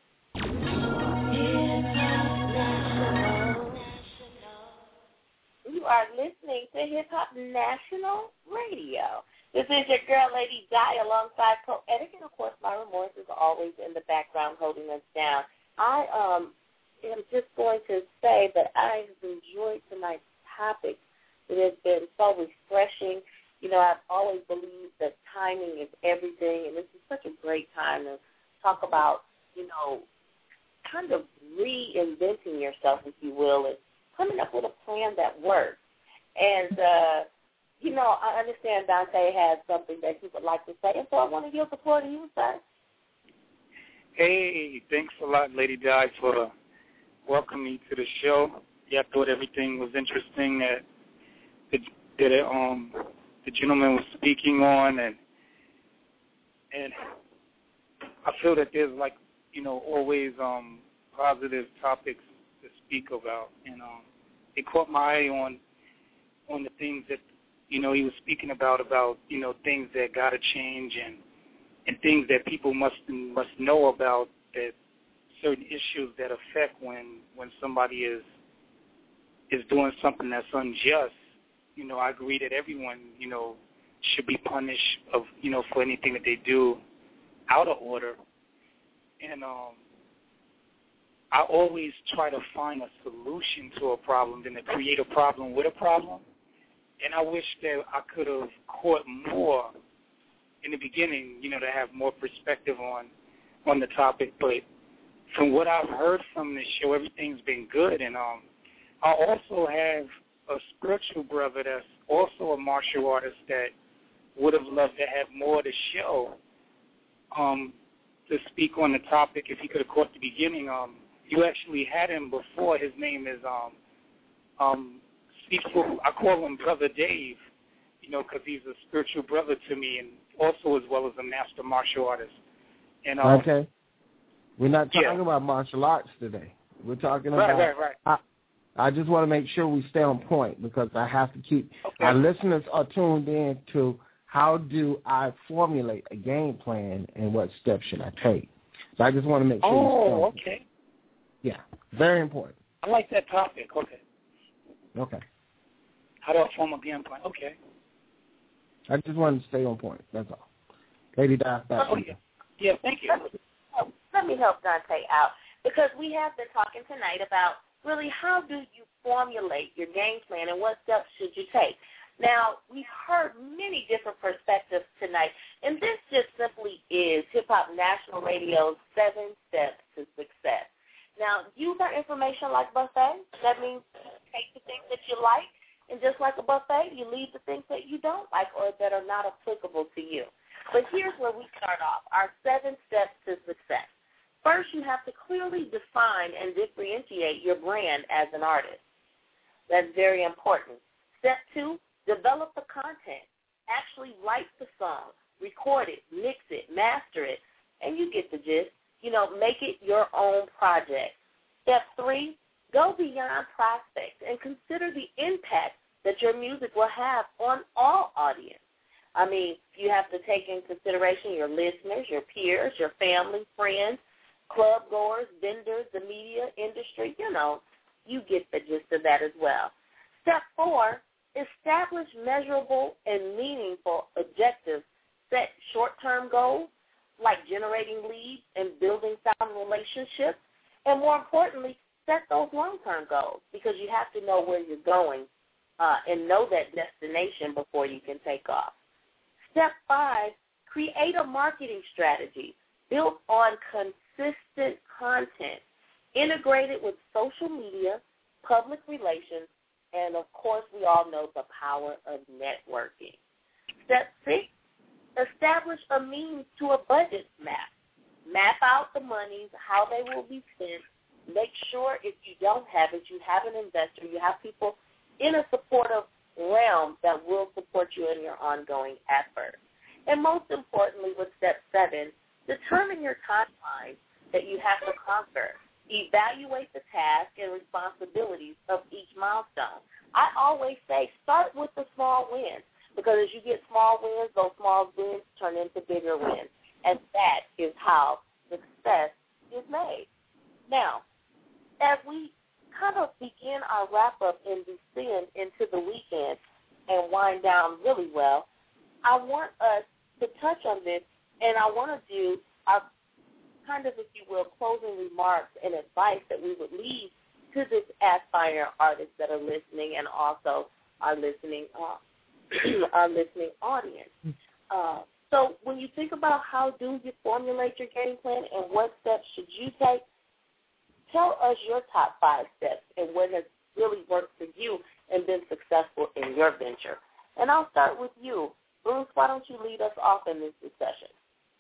You are listening to Hip Hop National Radio. This is your girl, Lady Di, alongside Poetic, and of course, Myra Morris is always in the background holding us down. I am just going to say that I have enjoyed tonight's topic. It has been so refreshing. You know, I've always believed that timing is everything, and this is such a great time to talk about, you know, kind of reinventing yourself, if you will, and coming up with a plan that works. And, you know, I understand Dante has something that he would like to say, and so I want to yield the floor to you, sir. Hey, thanks a lot, Lady Di, for welcoming me to the show. Yeah, I thought everything was interesting that the gentleman was speaking on, and I feel that there's, like, you know, always positive topics to speak about, and it caught my eye on the things that, you know, he was speaking about, you know, things that got to change and things that people must know about, that certain issues that affect when somebody is doing something that's unjust. You know, I agree that everyone, you know, should be punished for anything that they do out of order. And I always try to find a solution to a problem than to create a problem with a problem. And I wish that I could have caught more in the beginning, you know, to have more perspective on the topic. But from what I've heard from this show, everything's been good. And I also have a spiritual brother that's also a martial artist that would have loved to have more of the show to speak on the topic. If he could have caught the beginning, you actually had him before. His name is I call him Brother Dave, you know, because he's a spiritual brother to me, and also as well as a master martial artist. And okay, we're not talking about martial arts today. We're talking about right. I just want to make sure we stay on point, because I have to keep our listeners are tuned in to how do I formulate a game plan and what steps should I take. So I just want to make sure. Oh, okay. Yeah, very important. I like that topic. Okay. How do I form a game plan? Okay. I just wanted to stay on point. That's all. Lady Di, back to you. Yeah, thank you. Let me help Dante out, because we have been talking tonight about really how do you formulate your game plan and what steps should you take. Now, we've heard many different perspectives tonight, and this just simply is Hip Hop National Radio's 7 Steps to Success. Now, use our information like buffet. That means take the things that you like, and just like a buffet, you leave the things that you don't like or that are not applicable to you. But here's where we start off, our 7 steps to success. First, you have to clearly define and differentiate your brand as an artist. That's very important. Step 2, develop the content. Actually write the song, record it, mix it, master it, and you get the gist. You know, make it your own project. Step 3, go beyond prospects and consider the impact that your music will have on all audience. I mean, you have to take in consideration your listeners, your peers, your family, friends, club goers, vendors, the media industry. You know, you get the gist of that as well. Step 4, establish measurable and meaningful objectives. Set short-term goals like generating leads and building sound relationships. And more importantly, set those long-term goals because you have to know where you're going and know that destination before you can take off. Step 5, create a marketing strategy built on consistent content, integrated with social media, public relations, and, of course, we all know the power of networking. Step 6, establish a means to a budget map. Map out the monies, how they will be spent. Make sure if you don't have it, you have an investor, you have people in a supportive realm that will support you in your ongoing effort. And most importantly, with step 7, determine your timeline that you have to conquer. Evaluate the task and responsibilities of each milestone. I always say start with the small wins because as you get small wins, those small wins turn into bigger wins. And that is how success is made. Now, as we kind of begin our wrap-up and descend into the weekend and wind down really well, I want us to touch on this, and I want to do our kind of, if you will, closing remarks and advice that we would leave to this aspiring artists that are listening and also our listening audience. So when you think about how do you formulate your game plan and what steps should you take, tell us your top 5 steps and what has really worked for you and been successful in your venture. And I'll start with you. Bruce, why don't you lead us off in this discussion?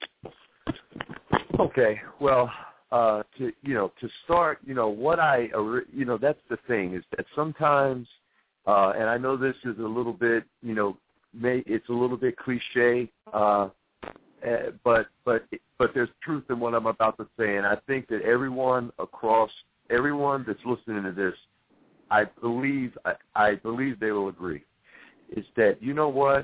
Okay, well, to start, that's the thing is that sometimes, and I know this is a little bit, it's a little bit cliche, but there's truth in what I'm about to say, and I think that everyone that's listening to this, I believe they will agree, is that, you know what,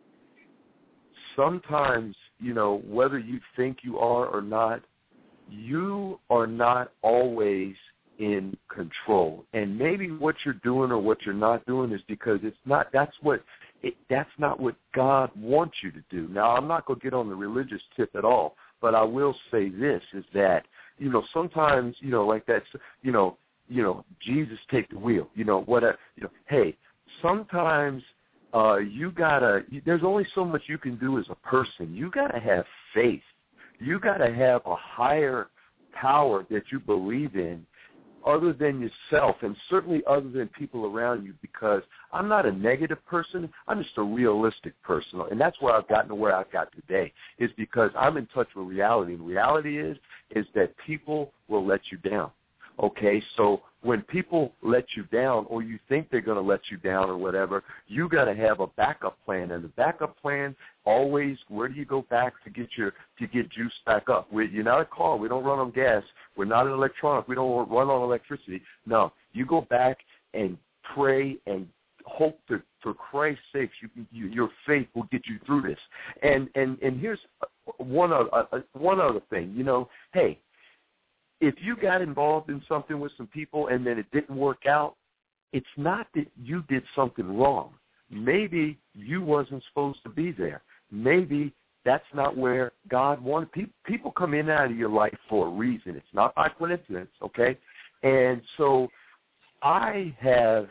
sometimes, whether you think you are or not, you are not always in control. And maybe what you're doing or what you're not doing is because that's not what God wants you to do. Now, I'm not going to get on the religious tip at all, but I will say this, is that, sometimes, like that, Jesus take the wheel, hey, sometimes there's only so much you can do as a person. You got to have faith. You got to have a higher power that you believe in other than yourself and certainly other than people around you, because I'm not a negative person. I'm just a realistic person. And that's where I've gotten to where I've got today, is because I'm in touch with reality. And reality is that people will let you down. Okay, so when people let you down or you think they're going to let you down or whatever, you got to have a backup plan. And the backup plan always, where do you go back to get juice back up? You're not a car. We don't run on gas. We're not an electronic. We don't run on electricity. No, you go back and pray and hope that, for Christ's sake, your faith will get you through this. And here's one other thing. Hey, if you got involved in something with some people and then it didn't work out, it's not that you did something wrong. Maybe you wasn't supposed to be there. Maybe that's not where God wanted. People come in and out of your life for a reason. It's not by coincidence, okay? And so I have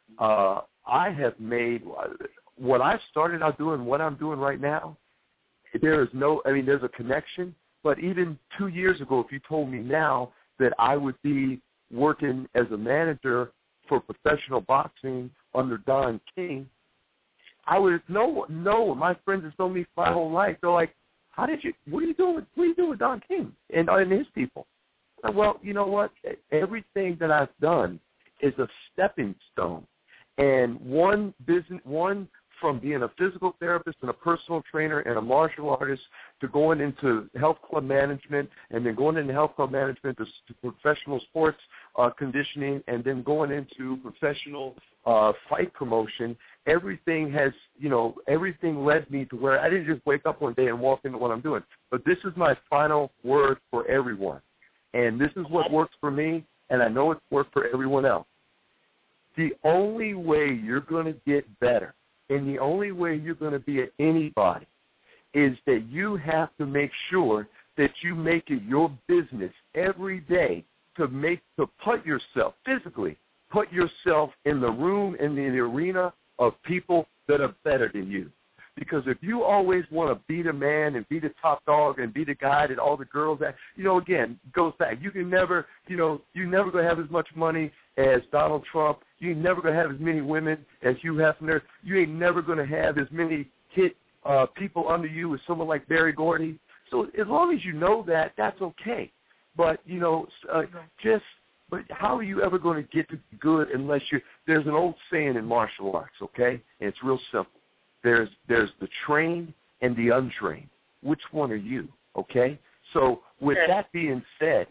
made what I started out doing, what I'm doing right now, there's a connection. But even 2 years ago, if you told me now that I would be working as a manager for professional boxing under Don King, I would no. My friends have told me my whole life. They're like, what are you doing with Don King and his people? Well, you know what? Everything that I've done is a stepping stone. And one from being a physical therapist and a personal trainer and a martial artist to going into health club management, and then going into health club management to professional sports conditioning, and then going into professional fight promotion, everything led me to where I didn't just wake up one day and walk into what I'm doing. But this is my final word for everyone. And this is what works for me, and I know it's worked for everyone else. The only way you're going to get better, and the only way you're going to be anybody, is that you have to make sure that you make it your business every day to put yourself, physically, put yourself in the room, in the arena of people that are better than you. Because if you always want to be the man and be the top dog and be the guy that all the girls that, again, goes back. You can never, you're never going to have as much money as Donald Trump. You ain't never going to have as many women as Hugh Hefner. You ain't never going to have as many hit people under you as someone like Berry Gordy. So as long as you know that, that's okay. But, but how are you ever going to get to be good unless there's an old saying in martial arts, okay? And it's real simple. There's the trained and the untrained. Which one are you, okay? So with that being said,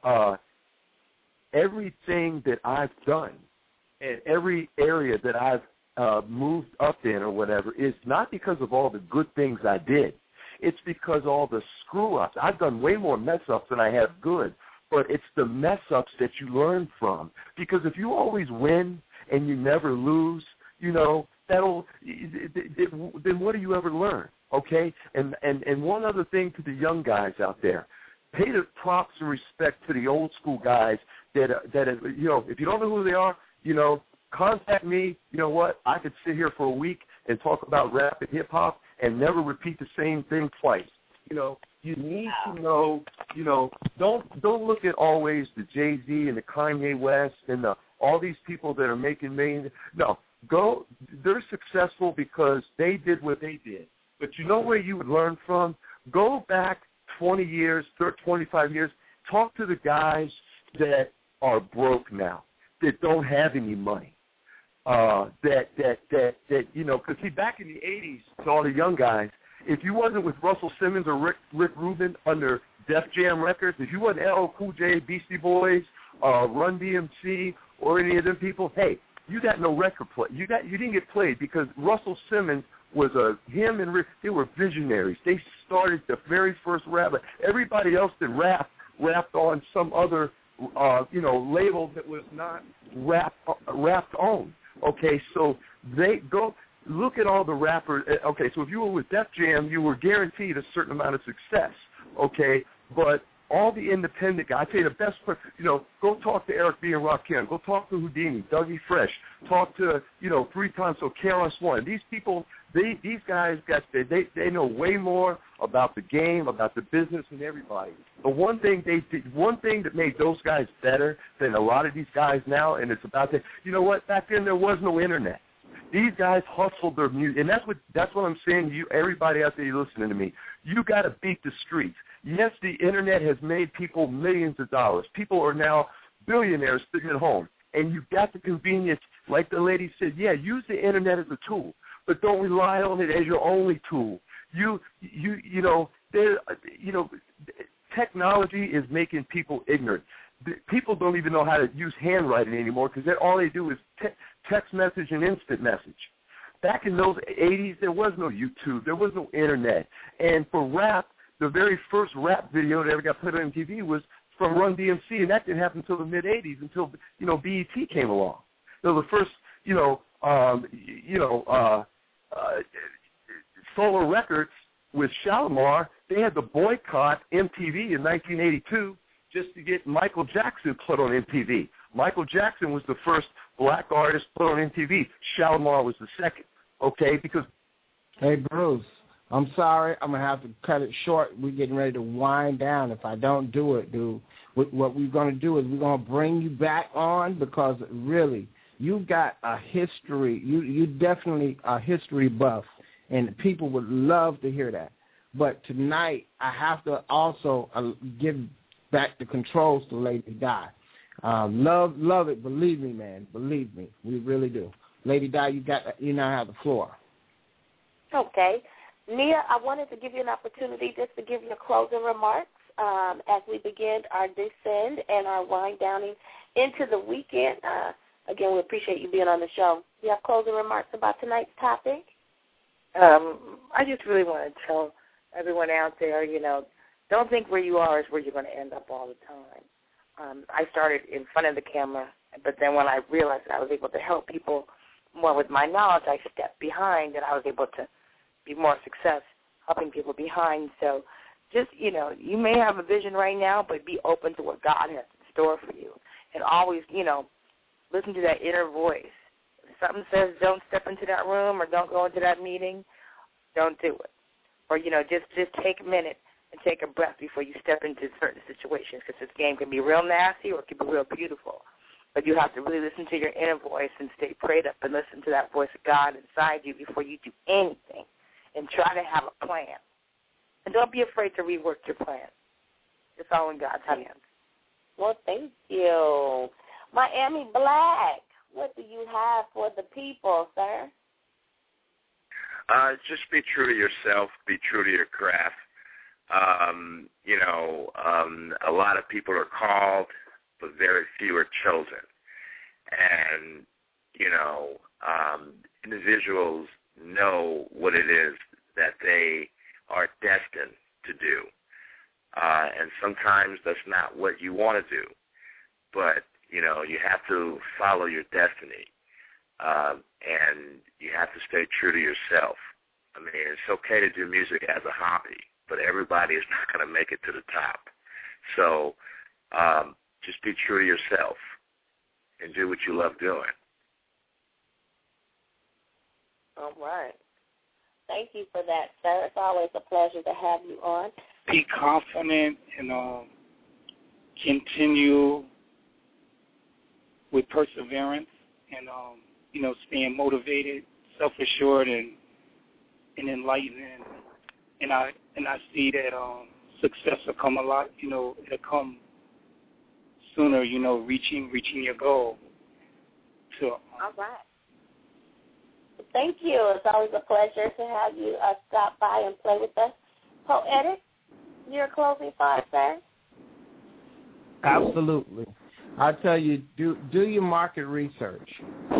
everything that I've done and every area that I've moved up in or whatever is not because of all the good things I did. It's because all the screw-ups. I've done way more mess-ups than I have good, but it's the mess-ups that you learn from. Because if you always win and you never lose, then what do you ever learn, okay? And one other thing to the young guys out there, pay the props and respect to the old school guys that if you don't know who they are, contact me. You know what? I could sit here for a week and talk about rap and hip-hop and never repeat the same thing twice. You need to know, don't look at always the Jay-Z and the Kanye West and all these people that are making millions. No, they're successful because they did what they did. But you know where you would learn from? Go back 20 years, 25 years, talk to the guys that are broke now, that don't have any money. Because see, back in the 80s, to all the young guys, if you wasn't with Russell Simmons or Rick Rubin under Def Jam Records, if you wasn't LL Cool J, Beastie Boys, Run DMC, or any of them people, hey, you got no record play. You didn't get played because Russell Simmons was him and Rick. They were visionaries. They started the very first rap. Everybody else that rapped on some other label that was not rapped on. Okay, so they go look at all the rappers. Okay, so if you were with Def Jam, you were guaranteed a certain amount of success. Okay, but all the independent guys, I tell you the best part, go talk to Eric B. and Rakim. Go talk to Houdini, Dougie Fresh. Talk to, 3 times, so KRS-One. These people, these guys, they know way more about the game, about the business than everybody. But one thing that made those guys better than a lot of these guys now, and it's about that, you know what, back then there was no internet. These guys hustled their music, and that's what I'm saying to you, everybody out there listening to me. You got to beat the streets. Yes, the internet has made people millions of dollars. People are now billionaires sitting at home, and you've got the convenience, like the lady said. Yeah, use the internet as a tool, but don't rely on it as your only tool. Technology is making people ignorant. People don't even know how to use handwriting anymore because all they do is text message and instant message. Back in those 80s, there was no YouTube. There was no internet. And for rap, the very first rap video that ever got put on MTV was from Run DMC, and that didn't happen until the mid-'80s, until, BET came along. So the first, Solar Records with Shalimar, they had to boycott MTV in 1982 just to get Michael Jackson put on MTV. Michael Jackson was the first black artist put on MTV. Shalimar was the second, okay? Because hey, Bruce, I'm sorry. I'm going to have to cut it short. We're getting ready to wind down. If I don't do it, dude, what we're going to do is we're going to bring you back on because really, you've got a history. You definitely a history buff, and people would love to hear that. But tonight, I have to also give back the controls to Lady Di. Love it. Believe me, man. Believe me. We really do. Lady Di, you now have the floor. Okay. Nia, I wanted to give you an opportunity just to give your closing remarks as we begin our descend and our wind downing into the weekend. Again, we appreciate you being on the show. Do you have closing remarks about tonight's topic? I just really want to tell everyone out there, don't think where you are is where you're going to end up all the time. I started in front of the camera, but then when I realized that I was able to help people more with my knowledge, I stepped behind and I was able to be more success helping people behind. So just, you may have a vision right now, but be open to what God has in store for you. And always, listen to that inner voice. If something says don't step into that room or don't go into that meeting, don't do it. Or, just take a minute and take a breath before you step into certain situations, because this game can be real nasty or it can be real beautiful. But you have to really listen to your inner voice and stay prayed up and listen to that voice of God inside you before you do anything, and try to have a plan. And don't be afraid to rework your plan. It's all in God's hands. Well, thank you. Miami Black, what do you have for the people, sir? Just be true to yourself. Be true to your craft. A lot of people are called, but very few are chosen. And, individuals know what it is that they are destined to do. And sometimes that's not what you want to do. But, you have to follow your destiny. And you have to stay true to yourself. I mean, it's okay to do music as a hobby, but everybody is not going to make it to the top. So just be true to yourself and do what you love doing. All right. Thank you for that, sir. It's always a pleasure to have you on. Be confident and continue with perseverance and, staying motivated, self-assured, and enlightened. And I see that success will come a lot, it'll come sooner, reaching your goal. All right. Thank you. It's always a pleasure to have you stop by and play with us. Poetic, your closing thoughts, sir? Absolutely. I tell you, do your market research.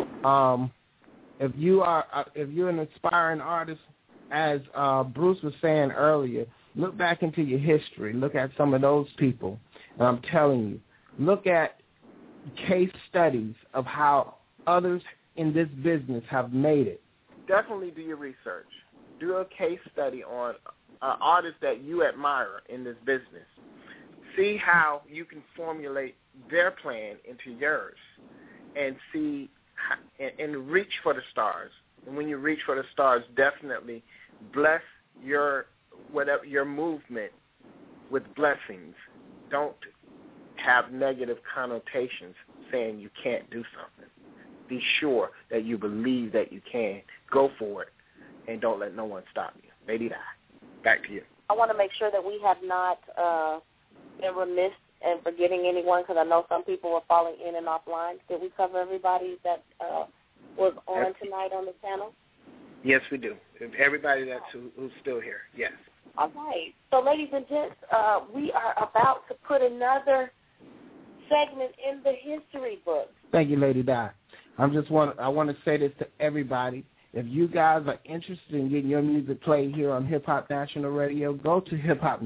If you're an aspiring artist, as Bruce was saying earlier, look back into your history. Look at some of those people. And I'm telling you, look at case studies of how others in this business have made it. Definitely do your research. Do a case study on artists that you admire in this business. See how you can formulate their plan into yours, and see and reach for the stars. And when you reach for the stars, definitely bless your movement with blessings. Don't have negative connotations saying you can't do something. Be sure that you believe that you can. Go for it, and don't let no one stop you. Lady Di, back to you. I want to make sure that we have not been remiss in forgetting anyone, because I know some people were falling in and offline. Did we cover everybody that was on tonight on the channel? Yes, we do. Everybody that's who's still here, yes. All right. So, ladies and gents, we are about to put another segment in the history book. Thank you, Lady Di. I want to say this to everybody. If you guys are interested in getting your music played here on Hip Hop National Radio, go to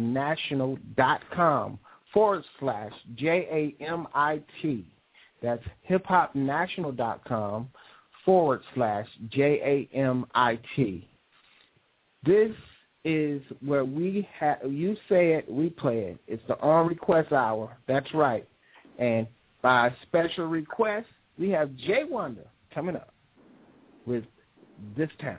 hiphopnational.com/JAMIT. That's hiphopnational.com/JAMIT. This is where you say it, we play it. It's the On Request Hour. That's right. And by special request, we have Jay Wonder coming up with This Town.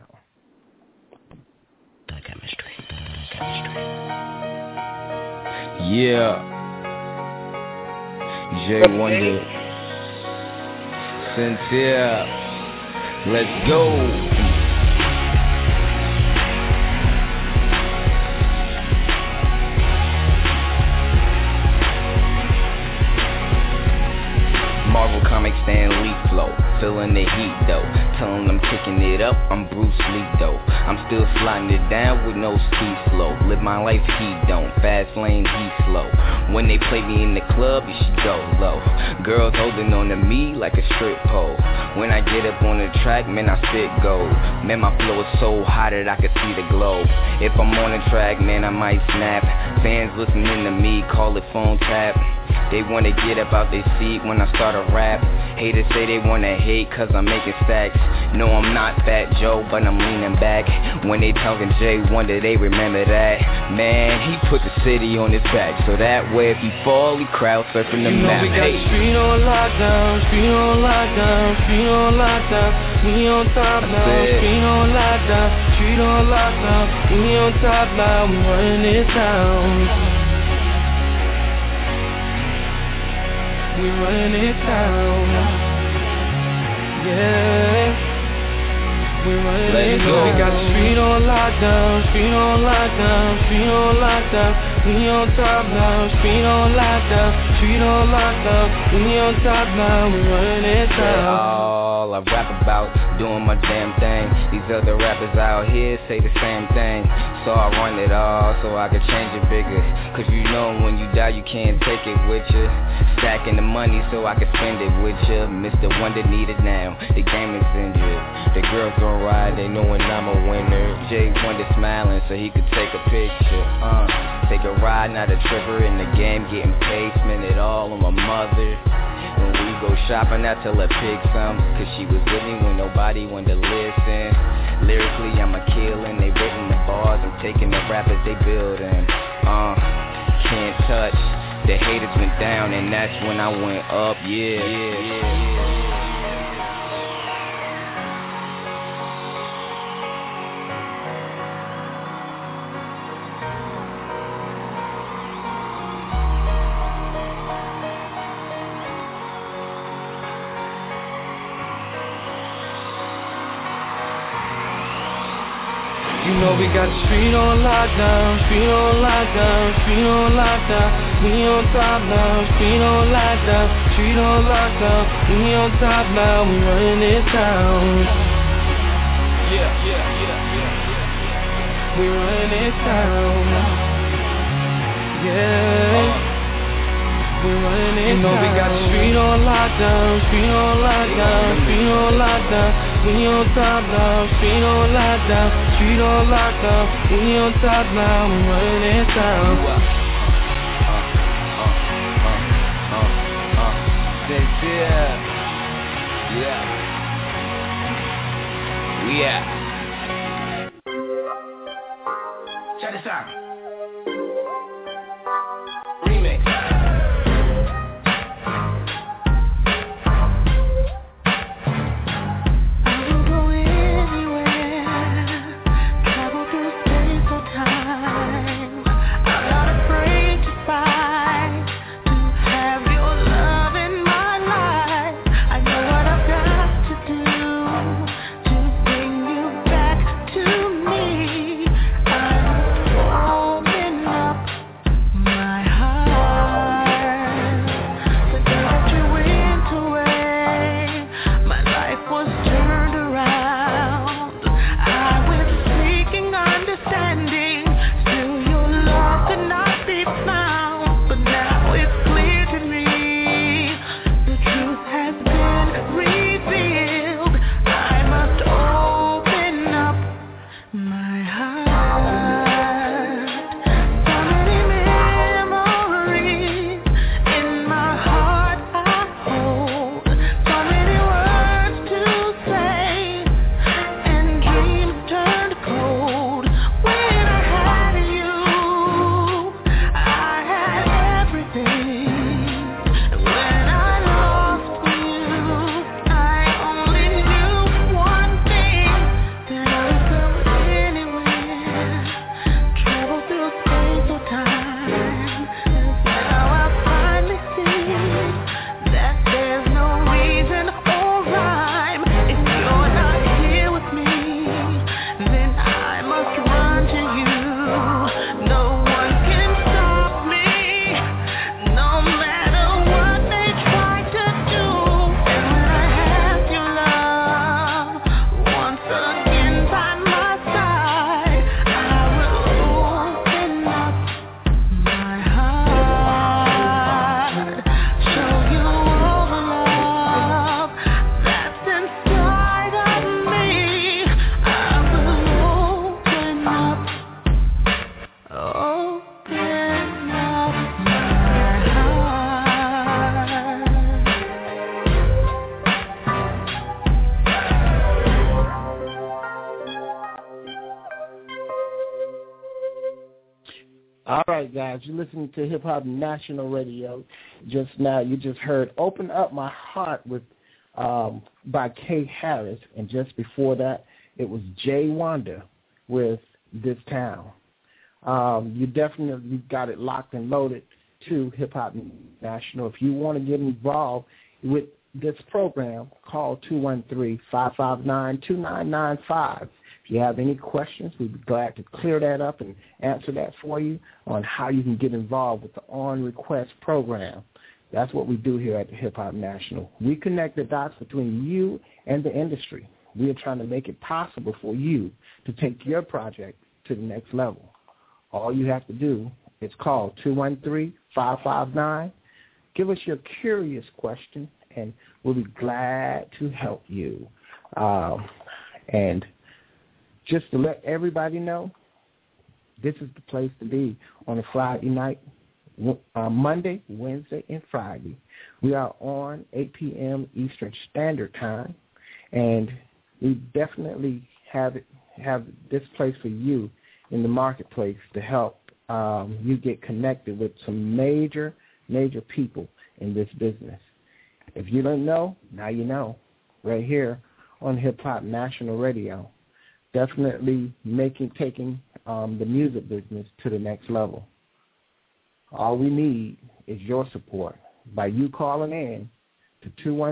Yeah. Jay Wonder. Sincere. Let's go. Marvel Comics Stan Lee flow, feeling the heat though. Telling them kicking it up, I'm Bruce Lee though. I'm still sliding it down with no ski slow. Live my life, he don't. Fast lane, he slow. When they play me in the club, you should go low. Girls holding on to me like a strip pole. When I get up on the track, man, I spit gold. Man, my flow is so hot that I can see the globe. If I'm on the track, man, I might snap. Fans listening to me, call it phone tap. They wanna get up out their seat when I start a rap. Haters say they wanna hate cause I'm making stacks. No, I'm not Fat Joe, but I'm leaning back. When they talking Jay Wonder, they remember that. Man, he put the city on his back, so that way if he fall, he crowd surfing the map. We got the street on lockdown, street on lockdown, street on lockdown. We on top now, street on lockdown, street on lockdown. We on top now, we running this town. We running it down, yeah. We running it down. We got the street on lockdown, street on lockdown, street on lockdown. We on top now, street on lockdown, street on lockdown. We on top now, we running it down. All I rap about, doing my damn thing. These other rappers out here say the same thing. So I run it all so I can change it bigger. Cause you know when you die you can't take it with you. Stacking the money so I can spend it with you. Mr. Wonder need it now, the game is injured. The girls gon' ride, they knowin' I'm a winner. Jay Wonder smiling so he could take a picture. Take a ride, not a tripper in the game, getting paid, spend it all on my mother. When we go shopping, I tell her pick some, cause she was with me when nobody wanted to listen. Lyrically, I'm a killin', they written the bars, I'm taking the rappers, they building. Can't touch, the haters went down, and that's when I went up, yeah. You know we got the street on lockdown, street on lockdown, street on lockdown. We on top now, street on lockdown, street on lockdown. We on top now, we running this town. Yeah. We running this town. Yeah. We running this town. You know we got the street on lockdown, street on lockdown, street on lockdown. We on top now, street on lockdown, street on lockdown. We on top now, we running this town. Yeah. Check this out. Remix. You right, guys. You're listening to Hip Hop National Radio. Just now, you just heard "Open Up My Heart" with by Kay Harris, and just before that, it was Jay Wonder with "This Town." You definitely got it locked and loaded to Hip Hop National. If you want to get involved with this program, call 213-559-2995. If you have any questions, we'd be glad to clear that up and answer that for you on how you can get involved with the On Request program. That's what we do here at the Hip Hop National. We connect the dots between you and the industry. We are trying to make it possible for you to take your project to the next level. All you have to do is call 213-559. Give us your curious question, and we'll be glad to help you. And just to let everybody know, this is the place to be on a Friday night, Monday, Wednesday, and Friday. We are on 8 p.m. Eastern Standard Time, and we definitely have this place for you in the marketplace to help you get connected with some major people in this business. If you don't know, now you know. Right here on Hip Hop National Radio. Definitely taking the music business to the next level. All we need is your support by you calling in to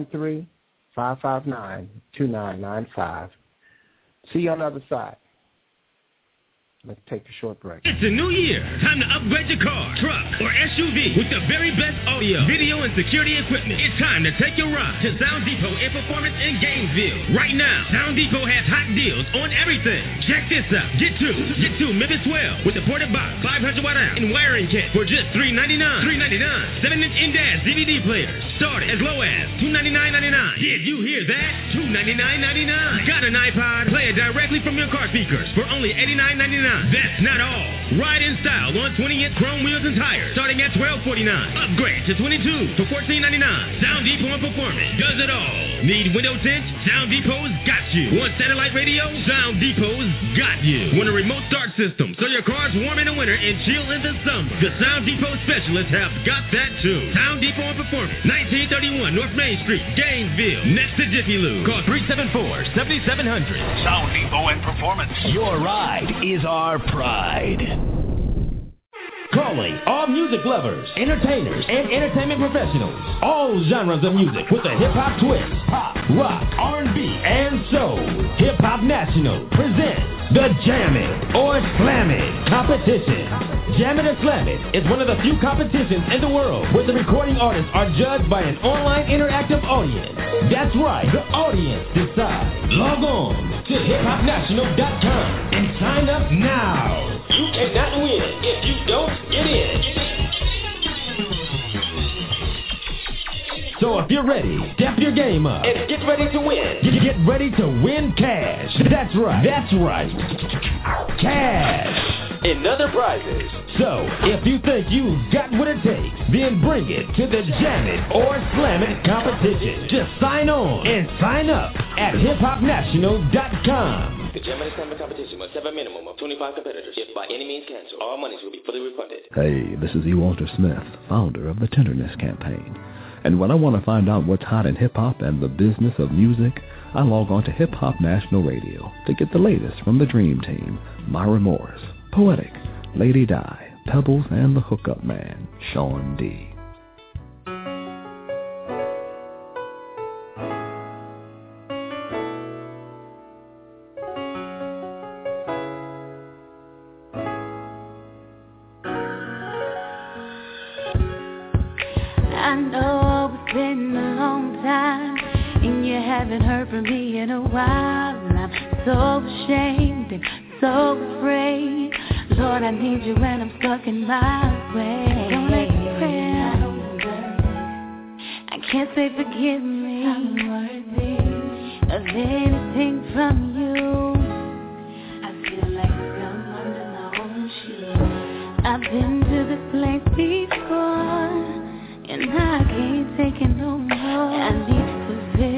213-559-2995. See you on the other side. Let's take a short break. It's a new year. Time to upgrade your car, truck, or SUV with the very best audio, video, and security equipment. It's time to take your ride to Sound Depot in Performance in Gainesville. Right now, Sound Depot has hot deals on everything. Check this out. Get two Memphis 12 with the ported box, 500-watt amp, and wiring kit for just $399. 7-inch in-dash DVD players start as low as $299.99. Did you hear that? $299.99. Got an iPod? Play it directly from your car speakers for only $89.99. That's not all. Ride in style on 20-inch chrome wheels and tires starting at $1249. Upgrade to 22 for $14.99. Sound Depot and Performance does it all. Need window tint? Sound Depot's got you. Want satellite radio? Sound Depot's got you. Want a remote start system so your car's warm in the winter and chill in the summer? The Sound Depot specialists have got that too. Sound Depot and Performance, 1931 North Main Street, Gainesville, next to Jiffy Lube. Call 374-7700. Sound Depot and Performance. Your ride is our pride. Calling all music lovers, entertainers, and entertainment professionals. All genres of music with a hip-hop twist. Pop, rock, R&B, and soul. Hip Hop National presents the Jam It or Slam It competition. Jam It or Slam It is one of the few competitions in the world where the recording artists are judged by an online interactive audience. That's right, the audience decides. Log on to hiphopnational.com and sign up now. You cannot win if you don't get in. So if you're ready, step your game up and get ready to win. Get ready to win cash. That's right. Cash and other prizes. So if you think you've got what it takes, then bring it to the Jam It or Slam It competition. Just sign on and sign up at hiphopnational.com. The Jam It or Slam It competition must have a minimum of 25 competitors. If by any means canceled, all monies will be fully refunded. Hey, this is E. Walter Smith, founder of the Tenderness Campaign. And when I want to find out what's hot in hip-hop and the business of music, I log on to Hip Hop National Radio to get the latest from the Dream Team, Myra Morris, Poetic, Lady Di, Pebbles, and the Hookup Man, Sean D. I know it's been a long time and you haven't heard from me in a while. I'm so ashamed and so afraid. Lord, I need you when I'm stuck in my way. Don't let me cry. I can't say forgive me. I'm worthy of anything from you. I feel like I'm under my own shoes. I've been to this place before, and I can't take it no more. I need to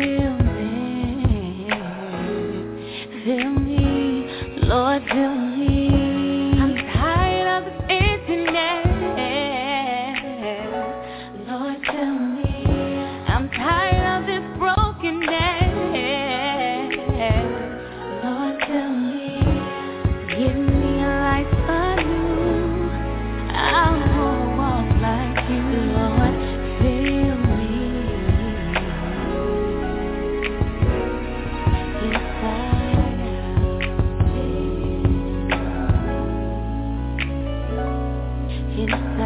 feel me, Lord, feel me. I'm tired of this internet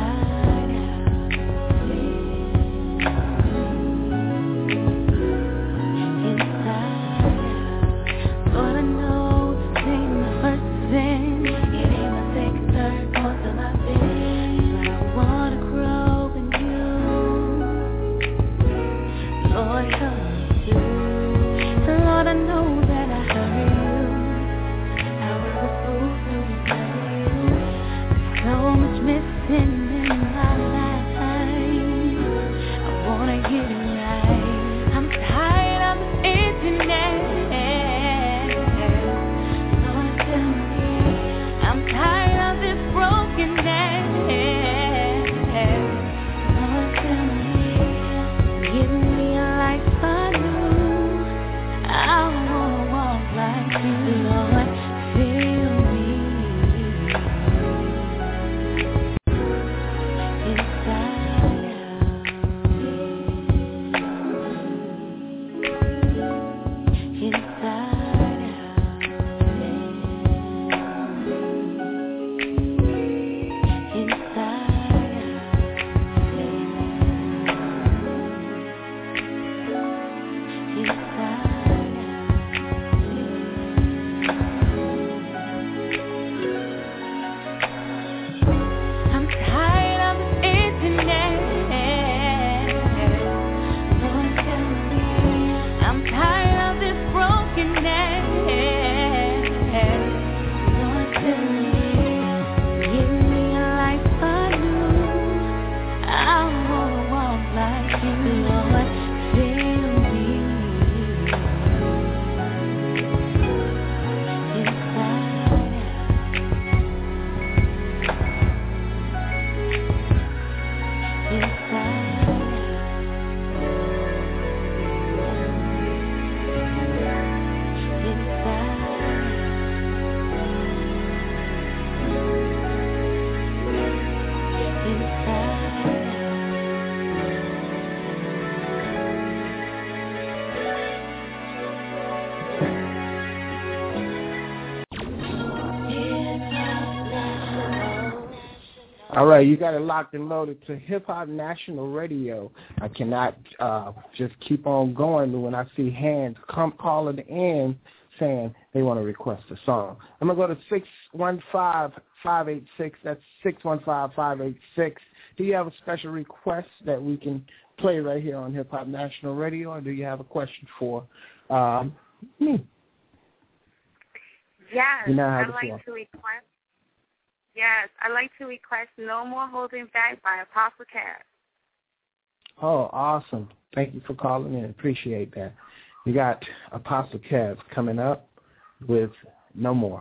All right, you got it locked and loaded to Hip Hop National Radio. I cannot just keep on going when I see hands calling in saying they want to request a song. I'm going to go to 615-586. That's 615-586. Do you have a special request that we can play right here on Hip Hop National Radio, or do you have a question for me? Yes, I'd like to request No More Holding Back by Apostle Cass. Oh, awesome. Thank you for calling in. Appreciate that. You got Apostle Cass coming up with No More.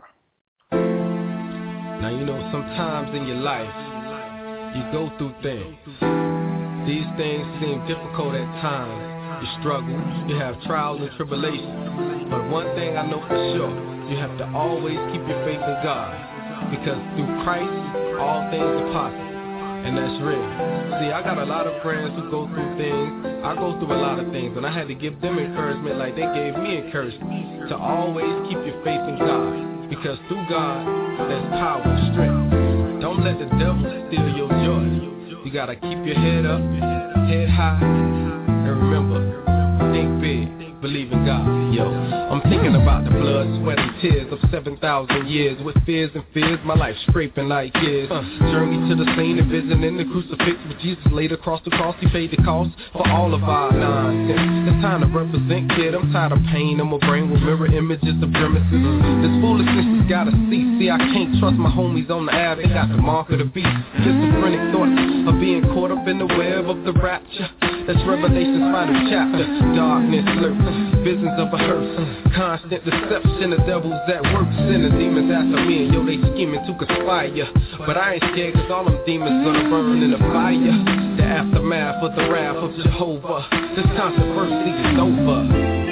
Now, sometimes in your life, you go through things. These things seem difficult at times. You struggle, you have trials and tribulations. But one thing I know for sure, you have to always keep your faith in God. Because through Christ, all things are possible. And that's real. See, I got a lot of friends who go through things. I go through a lot of things, and I had to give them encouragement like they gave me encouragement to always keep your faith in God. Because through God, there's power and strength. Don't let the devil steal your joy. You gotta keep your head up, head high, and remember, think big. Believe in God, yo. I'm thinking about the blood, sweat, and tears of 7,000 years. With fears and fears, my life scraping like years. Journey to the scene, envisioning the crucifix with Jesus laid across the cross. He paid the cost for all of our nonsense. It's time to represent, kid. I'm tired of pain in my brain with mirror images of grimaces. This foolishness has gotta cease. See, I can't trust my homies on the app. They got the mark of the beast. Schizophrenic thoughts of being caught up in the web of the rapture. That's Revelation's final chapter. Darkness lurks, visions of a hearse, constant deception, the devil's at work, sending demons after me, and yo, they scheming to conspire. But I ain't scared, cause all them demons gonna burn in the fire. The aftermath of the wrath of Jehovah. This controversy is over.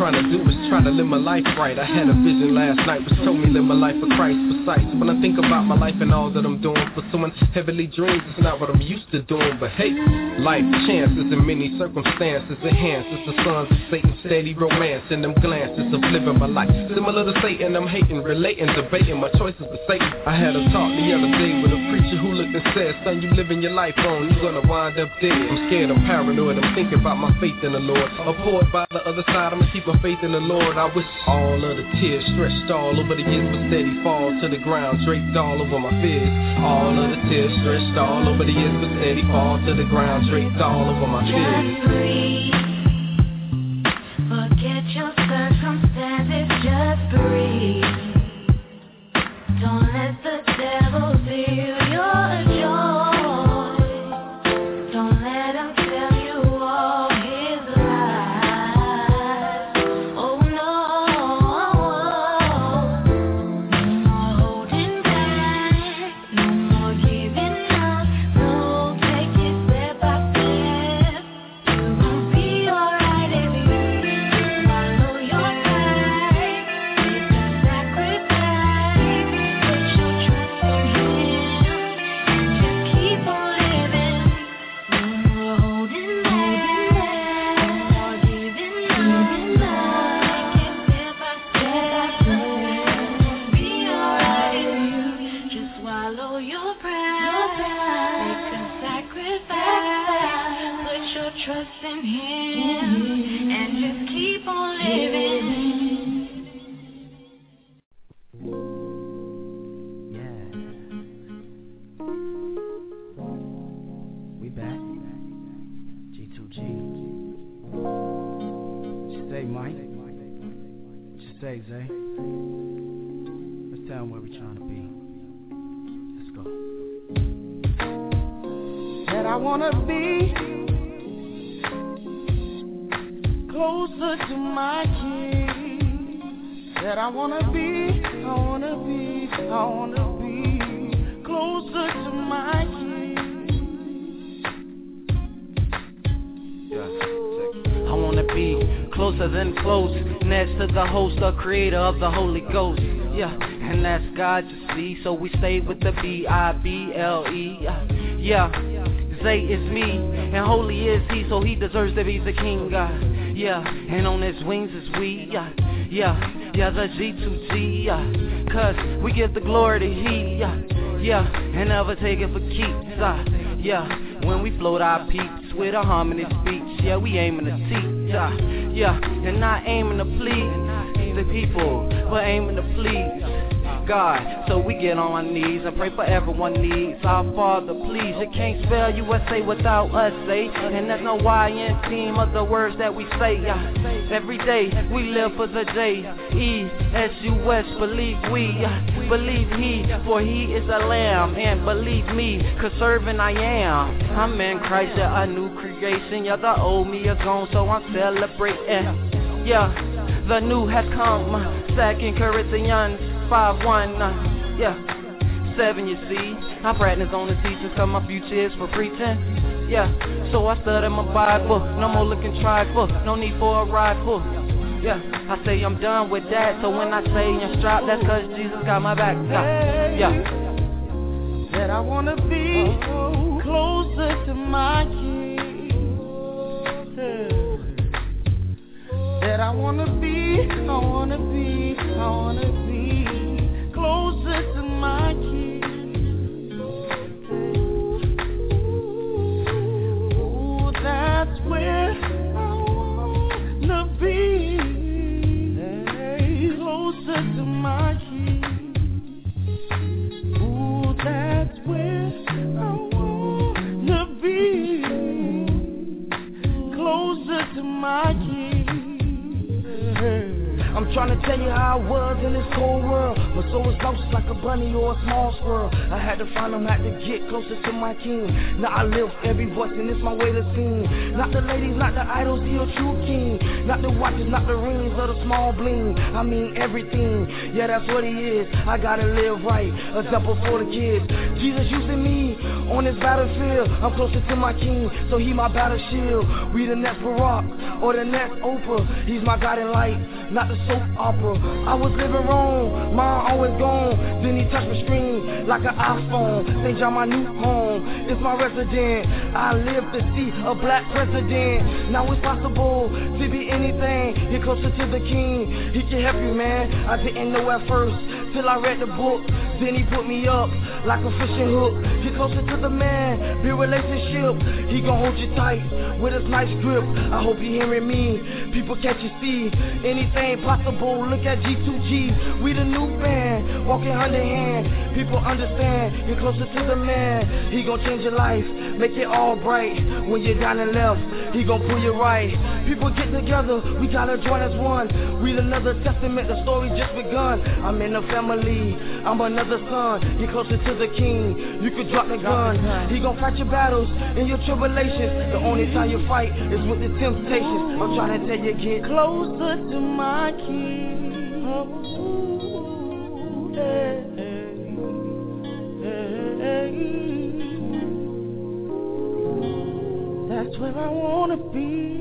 trying to do is try to live my life right. I had a vision last night which told me live my life for Christ precise. When I think about my life and all that I'm doing for someone heavenly dreams, it's not what I'm used to doing. But hey, life chances and many circumstances enhances the sons of Satan, steady romance and them glances of living my life. Similar to Satan, I'm hating, relating, debating my choices with Satan. I had a talk the other day with a preacher who looked and said, son, you living your life wrong, you're gonna wind up dead. I'm scared, I'm paranoid, I'm thinking about my faith in the Lord. Abhorred by the other side, I'ma keep my faith in the Lord. I wish all of the tears stretched all over the years, but steady fall to the ground, draped all over my fears. All of the tears stretched all over the years, but steady fall to the ground, draped all over my fears. Just breathe. Forget your circumstances, just breathe. Don't let the devil steal your joy. Don't let him tell you all his lies. Oh no, no more holding back, no more giving up. So take it step by step. You gon' be alright if you follow your pride. It's a sacrifice. Put your trust in Him and just keep on living. No more holding back, no more giving up. Take it step by step. Be alright if you just swallow your pride. Make a sacrifice. Put your trust in Him and just keep on living. We back. G2G. What you say, Mike? What you say, Zay? Let's tell them where we trying to be. Let's go. That I wanna be closer to my King. That I wanna be closer to my King. I wanna be closer than close, next to the host, the creator of the Holy Ghost. Yeah, and that's God, you see. So we stay with the B-I-B-L-E. Yeah, Zay is me, and holy is He, so He deserves to be the King. Yeah, and on His wings is we. Yeah, the G2G. Cause we give the glory to He. Yeah, and never take it for keeps. Yeah, when we float our peaks with a harmony speech. Yeah, we aiming to teach. Yeah, and not aiming to please the people, but aiming to please God. So we get on our knees and pray for everyone needs. Our Father, please, you can't spell USA without us, say. And there's no Y-N team of the words that we say. Every day we live for the J-E-S-U-S, believe we, believe He, for He is a lamb. And believe me, cause serving I am. I'm in Christ, yeah, a new creation. Yeah, the old me is gone, so I'm celebrating. Yeah, the new has come. 2 Corinthians 5:1, 7, you see. I practice on the teachings, cause my future is for preaching. Yeah, so I study my Bible. No more looking tribal, no need for a rifle. Yeah, I say I'm done with that. So when I say I'm strapped, that's cause Jesus got my back. Yeah. That I wanna be closer to my King. That I wanna be closer to my King. Oh, that's where I wanna be. Closer to my King. Oh, that's where I wanna be. Closer to my King. I'm trying to tell you how I was in this cold world. My soul was lost like a bunny or a small squirrel. I had to find him, had to get closer to my King. Now I live every voice and it's my way to sing. Not the ladies, not the idols, He a true King. Not the watches, not the rings or the small bling. I mean everything, yeah, that's what He is. I gotta live right, a example for the kids. Jesus using me On this battlefield, I'm closer to my king, so he my battle shield. We the next Barack, or the next Oprah. He's my guiding light, not the soap opera. I was living wrong, mine always gone. Then he touched my screen like an iPhone. St. John, my new home, it's my resident. I live to see a black president. Now it's possible to be anything. Get closer to the king, he can help you, man. I didn't know at first, till I read the book. Then he put me up like a fishing hook. Get closer to the man, build relationship. He gon' hold you tight with his nice grip. I hope you hearing me. People can't you see anything possible? Look at G2G, we the new band, walking hand in hand. People understand. Get closer to the man. He gon' change your life, make it all bright. When you're down and left, he gon' pull you right. People get together, we gotta join as one. Read another testament, the story just begun. I'm in the family, I'm another son. Get closer to the king, you could drop the gun. He gon' fight your battles and your tribulations. The only time you fight is with the temptations. I'm trying to tell you, get closer to my king. Oh, hey, hey, hey. That's where I wanna be.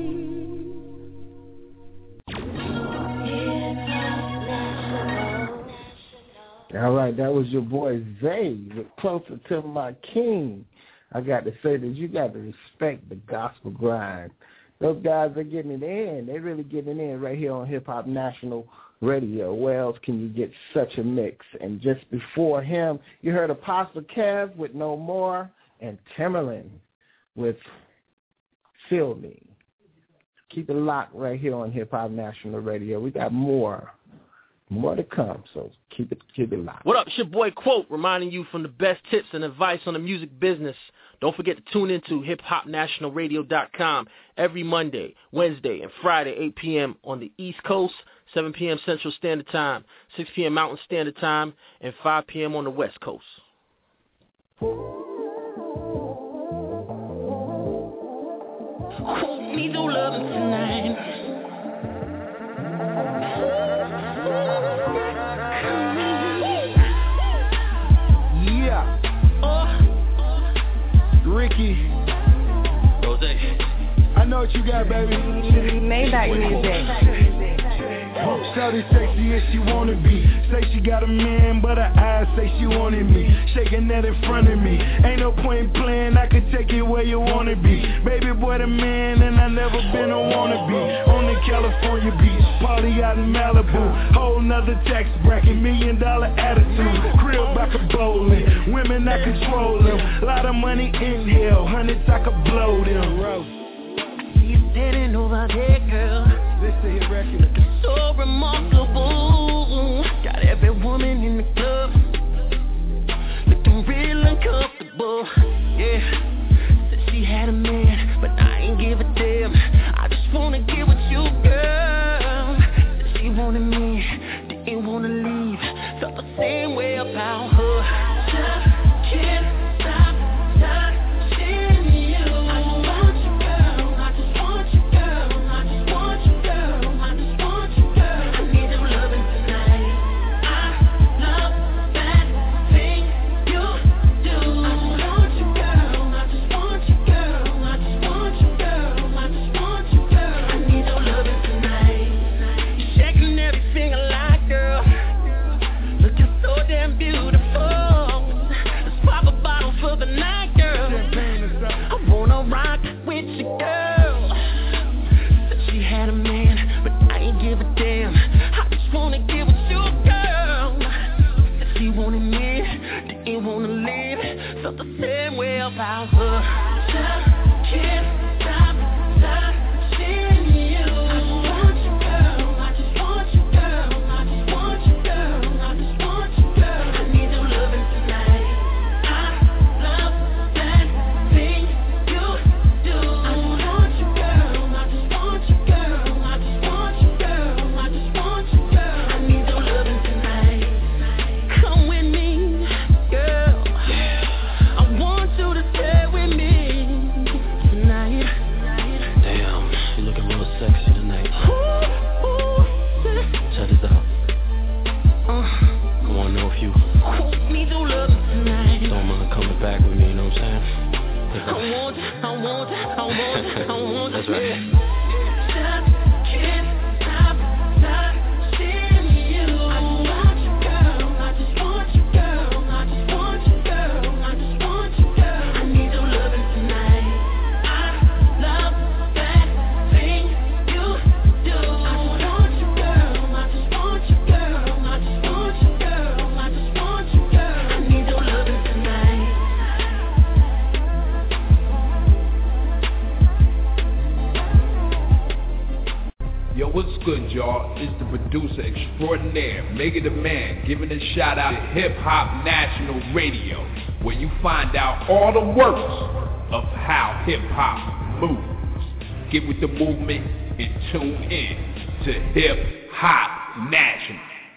All right, that was your boy Zay with Closer to My King. I got to say that you got to respect the gospel grind. Those guys are getting it in. They're really getting it in right here on Hip Hop National Radio. Where else can you get such a mix? And just before him, you heard Apostle Kev with No More and Timberland with Feel Me. Keep it locked right here on Hip Hop National Radio. We got more to come, so keep it locked. What up, it's your boy Quote, reminding you from the best tips and advice on the music business. Don't forget to tune into hiphopnationalradio.com every Monday, Wednesday, and Friday, 8 p.m. on the East Coast, 7 p.m. Central Standard Time, 6 p.m. Mountain Standard Time, and 5 p.m. on the West Coast. Hold me to love tonight. Ricky, Rose, I know what you got, baby. Maybach music. Shawty sexy as she wanna be. Say she got a man, but her eyes say she wanted me. Shaking that in front of me. Ain't no point playing, I could take it where you wanna be. Baby boy the man, and I never been a wannabe. On the California beach, party out in Malibu. Whole nother tax bracket, $1 million attitude. Crib I could bowl in, women I control them. Lot of money in hell, hundreds I could blow them. You standing over there, girl. This is a hit record. So remarkable. Got every woman in the club looking real uncomfortable. Yeah, said she had a man, but I ain't give a damn. I just wanna get with you, girl. Said she wanted me, didn't wanna leave. Felt the same way about her. Just can't stop touching you. I just want you, girl. I just want you, girl. I just want you, girl. I just want you, girl. I need your loving tonight. I love that thing you do. I just want you, girl. I just want you, girl. I just want you, girl. I just want you, girl. I need your loving tonight. You're shaking everything I like, girl. Looking so damn beautiful. Let's pop a bottle for the night, girl. I wanna rock with you, girl. Said she had a man, but I ain't give a damn. I just wanna get with you, girl. Said she wanted me, didn't wanna leave. Felt the same way about her. Just can't stop touching you. I just want you, girl. I just want you, girl. I just want you, girl. I just want you, girl. I need your loving tonight. I love that thing you do. I just want you, girl. I just want you, girl. I just want you, girl. I just want you, girl. I need your loving tonight. Come with me, girl. I want you to stay with me tonight. Damn, you looking real sexy tonight. Check this out. I wanna know if you Hold me to love tonight. don't mind coming back with me, you know what I'm saying? That's right. What's good, y'all? It's the producer extraordinaire, Mega the Man, giving a shout out to Hip Hop National Radio, where you find out all the works of how hip hop moves. Get with the movement and tune in to Hip Hop National.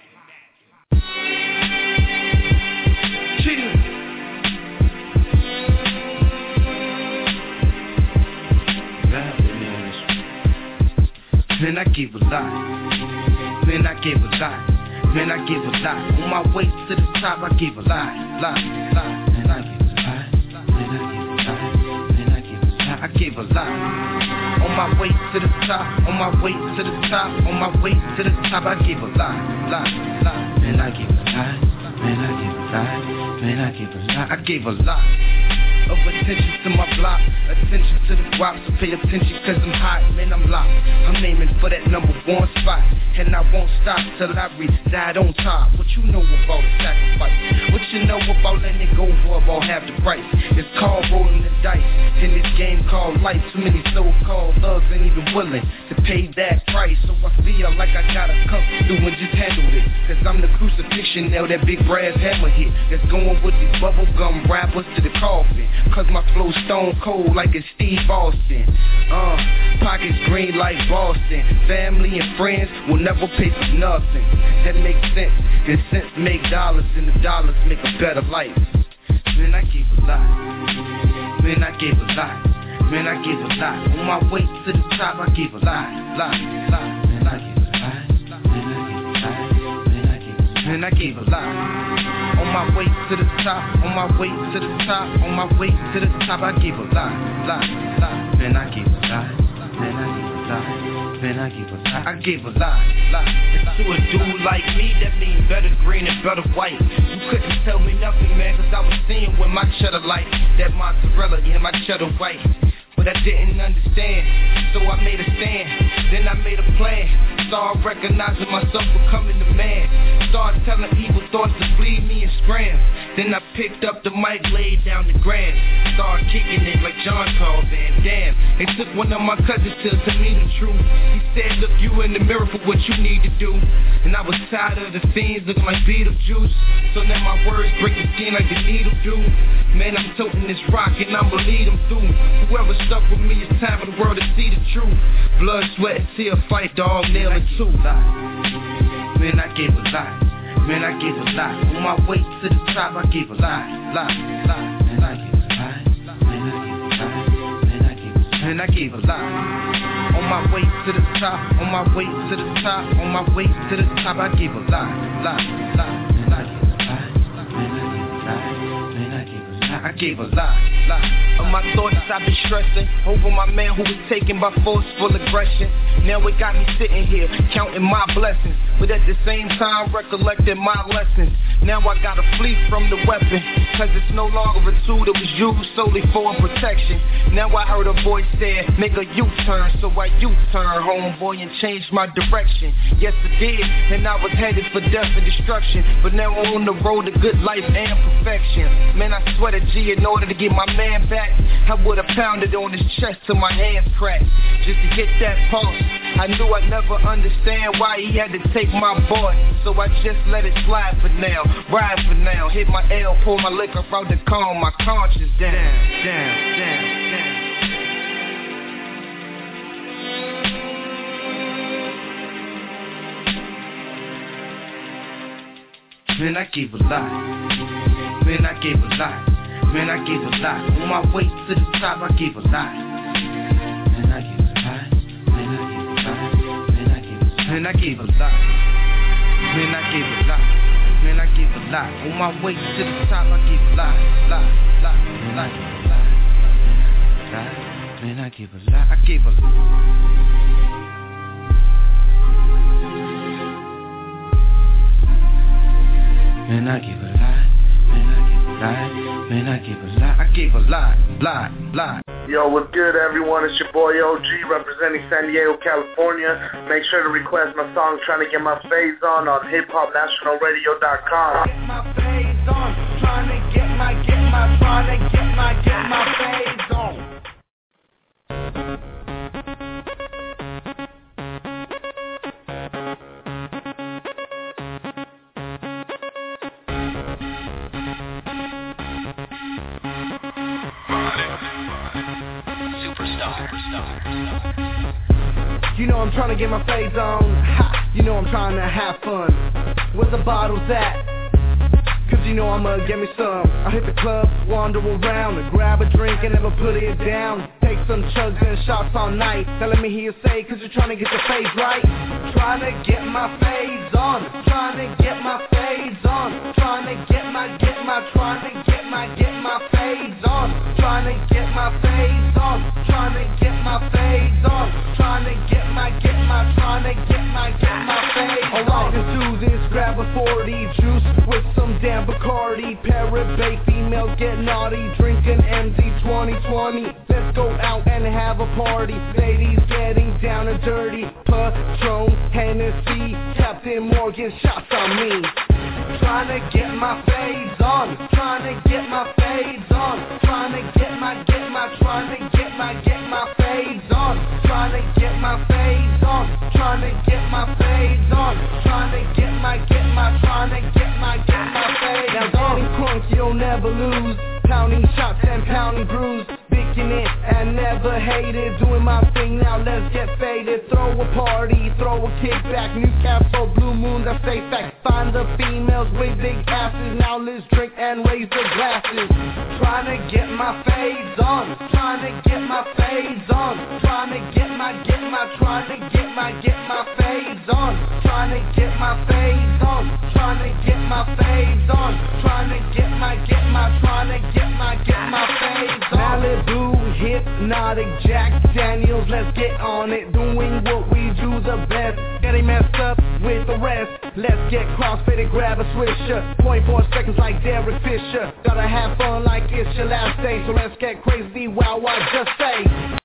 Man, I gave a lot. Man, I gave a lot. Man, I gave a lot. On my way to the top, I gave a lot. Man, I gave a lot. Man, I gave a lot. Man, I gave a lot. I gave a lot. On my way to the top. On my way to the top. On my way to the top, I gave a lot. Man, I gave a lot. Man, I gave a lot. Man, I gave a lot. I gave a lot of attention to my block, attention to the guap, so pay attention cause I'm hot, man, I'm locked. I'm aiming for that number one spot, and I won't stop till I reach that on top. What you know about a sacrifice? What you know about letting it go for about half the price? It's called rolling the dice, in this game called life. Too many so-called thugs ain't even willing to pay that price, so I feel like I gotta come through and just handle this, cause I'm the crucifixion nail, that big brass hammer hit, that's going with these bubblegum rappers to the coffin. Cause my flow stone cold like it's Steve Austin. Pockets green like Boston. Family and friends will never pay for nothing. That makes sense, and sense make dollars, and the dollars make a better life. Man, I gave a lot. Man, I gave a lot. Man, I gave a lot. On my way to the top, I gave a lot. Man, I gave a lot. Man, I gave a lot. Man, I gave a lot. On my way to the top, on my way to the top, on my way to the top, I gave a lot. Man, I gave a lot. Man, I gave a lot. Man, I gave a lot. I gave a lot. And to a dude like me, that means better green and better white. You couldn't tell me nothing, man, cause I was seeing with my cheddar light, that mozzarella in my cheddar white. But I didn't understand, so I made a stand. Then I made a plan. Started recognizing myself becoming the man. Started telling people thoughts to flee me and scram. Then I picked up the mic, laid down the grams. Started kicking it like John Carl Van Damme. They took one of my cousins to tell me the truth. He said, look you in the mirror for what you need to do. And I was tired of the fiends looking like Beetlejuice. So now my words break the skin like the needle do. Man, I'm toting this rock and I'ma lead them through. Whoever stuck with me, it's time for the world to see the truth. Blood, sweat, and tear, fight, dog, nail and tooth. Man, I gave a lot. Man, I gave a lot. On my way to the top, I gave a lot. Man, I gave a lot. Man, I gave a lot. Man, I gave a lot. On my way to the top, on my way to the top, on my way to the top, I gave a lot. Man, I gave a lot. Man, I gave a lot. I gave a lot. Of my thoughts I've been stressing over my man who was taken by forceful aggression. Now it got me sitting here counting my blessings, but at the same time recollecting my lessons. Now I gotta flee from the weapon, cause it's no longer a tool that was used solely for protection. Now I heard a voice say, make a U-turn, so I U-turn, homeboy, and changed my direction. Yes I did, and I was headed for death and destruction, but now I'm on the road to good life and perfection. Man, I sweat a G in order to get my man back. I would've pounded on his chest till my hands cracked, just to get that pulse. I knew I'd never understand why he had to take my boy, so I just let it slide for now, ride for now. Hit my L, pull my liquor out to calm my conscience down. Man, I gave a lot. Man, I gave a lot. Man, I gave a lot. On my way to the top, I gave a lot. Man, I gave a lot. Man, I gave a lot. Man, I gave a lot. Man, I gave a lot. Man, I gave a lot. Man, I gave a lot. On my way to the top, I gave a lot. Man, I gave a lot. Man, I give a lot. I give a lot. Man, I give a lot. Man, I give a lot. Man, I give a lot. I give a lot. Lot. Yo, what's good, everyone? It's your boy OG representing San Diego, California. Make sure to request my song Trying to Get My Phase On hiphopnationalradio.com. Get my phase on, trying to get my phase on. You know I'm trying to get my phase on. Ha, you know I'm trying to have fun. Where the bottles at? Cause you know I'ma get me some. I hit the club, wander around, and grab a drink and never put it down. Take some chugs and shots all night. Now let me hear you say, cause you're trying to get your phase right. Trying to get my phase on. Trying to get my phase on. Trying to get my trying to get my phase on. Trying to get my phase on. Trying to get my phase on. Trying to get my trying to get my phase on. Alright, let's do this. Grab a 40 juice with some damn Bacardi. Parabate females get naughty. Drinking MD 2020. Let's go out and have a party. Ladies getting down and dirty. Patron, Hennessy, Captain Morgan, shots on me. Trying to get my phase on. Trying to get my phase on. Trying to get my trying to get my phase on. Trying to get my phase on. Trying to get my phase on. Trying to get my trying to get my phase. Now getting crunk, you'll never lose. Pounding shots and pounding brews. Picking it and never hated. Doing my thing now, let's get faded. Throw a party, throw a kickback. Newcastle, Blue Moon, that's safe fact. Find the females with big asses. Now let's drink and raise the glasses. Trying to get my phase on. Trying to get my phase on. Trying to get my trying to get my phase on. Trying to get my phase on. Trying to get my phase on. Trying to get my trying to get my phase on. Malibu, Hypnotic, Jack Daniels, let's get on it. Doing what we do the best. Getting messed up with the rest. Let's get crossfaded, grab a swisher. 0.4 seconds like Derek Fisher. Gotta have fun like it's your last day. So let's get crazy, wow, I just say.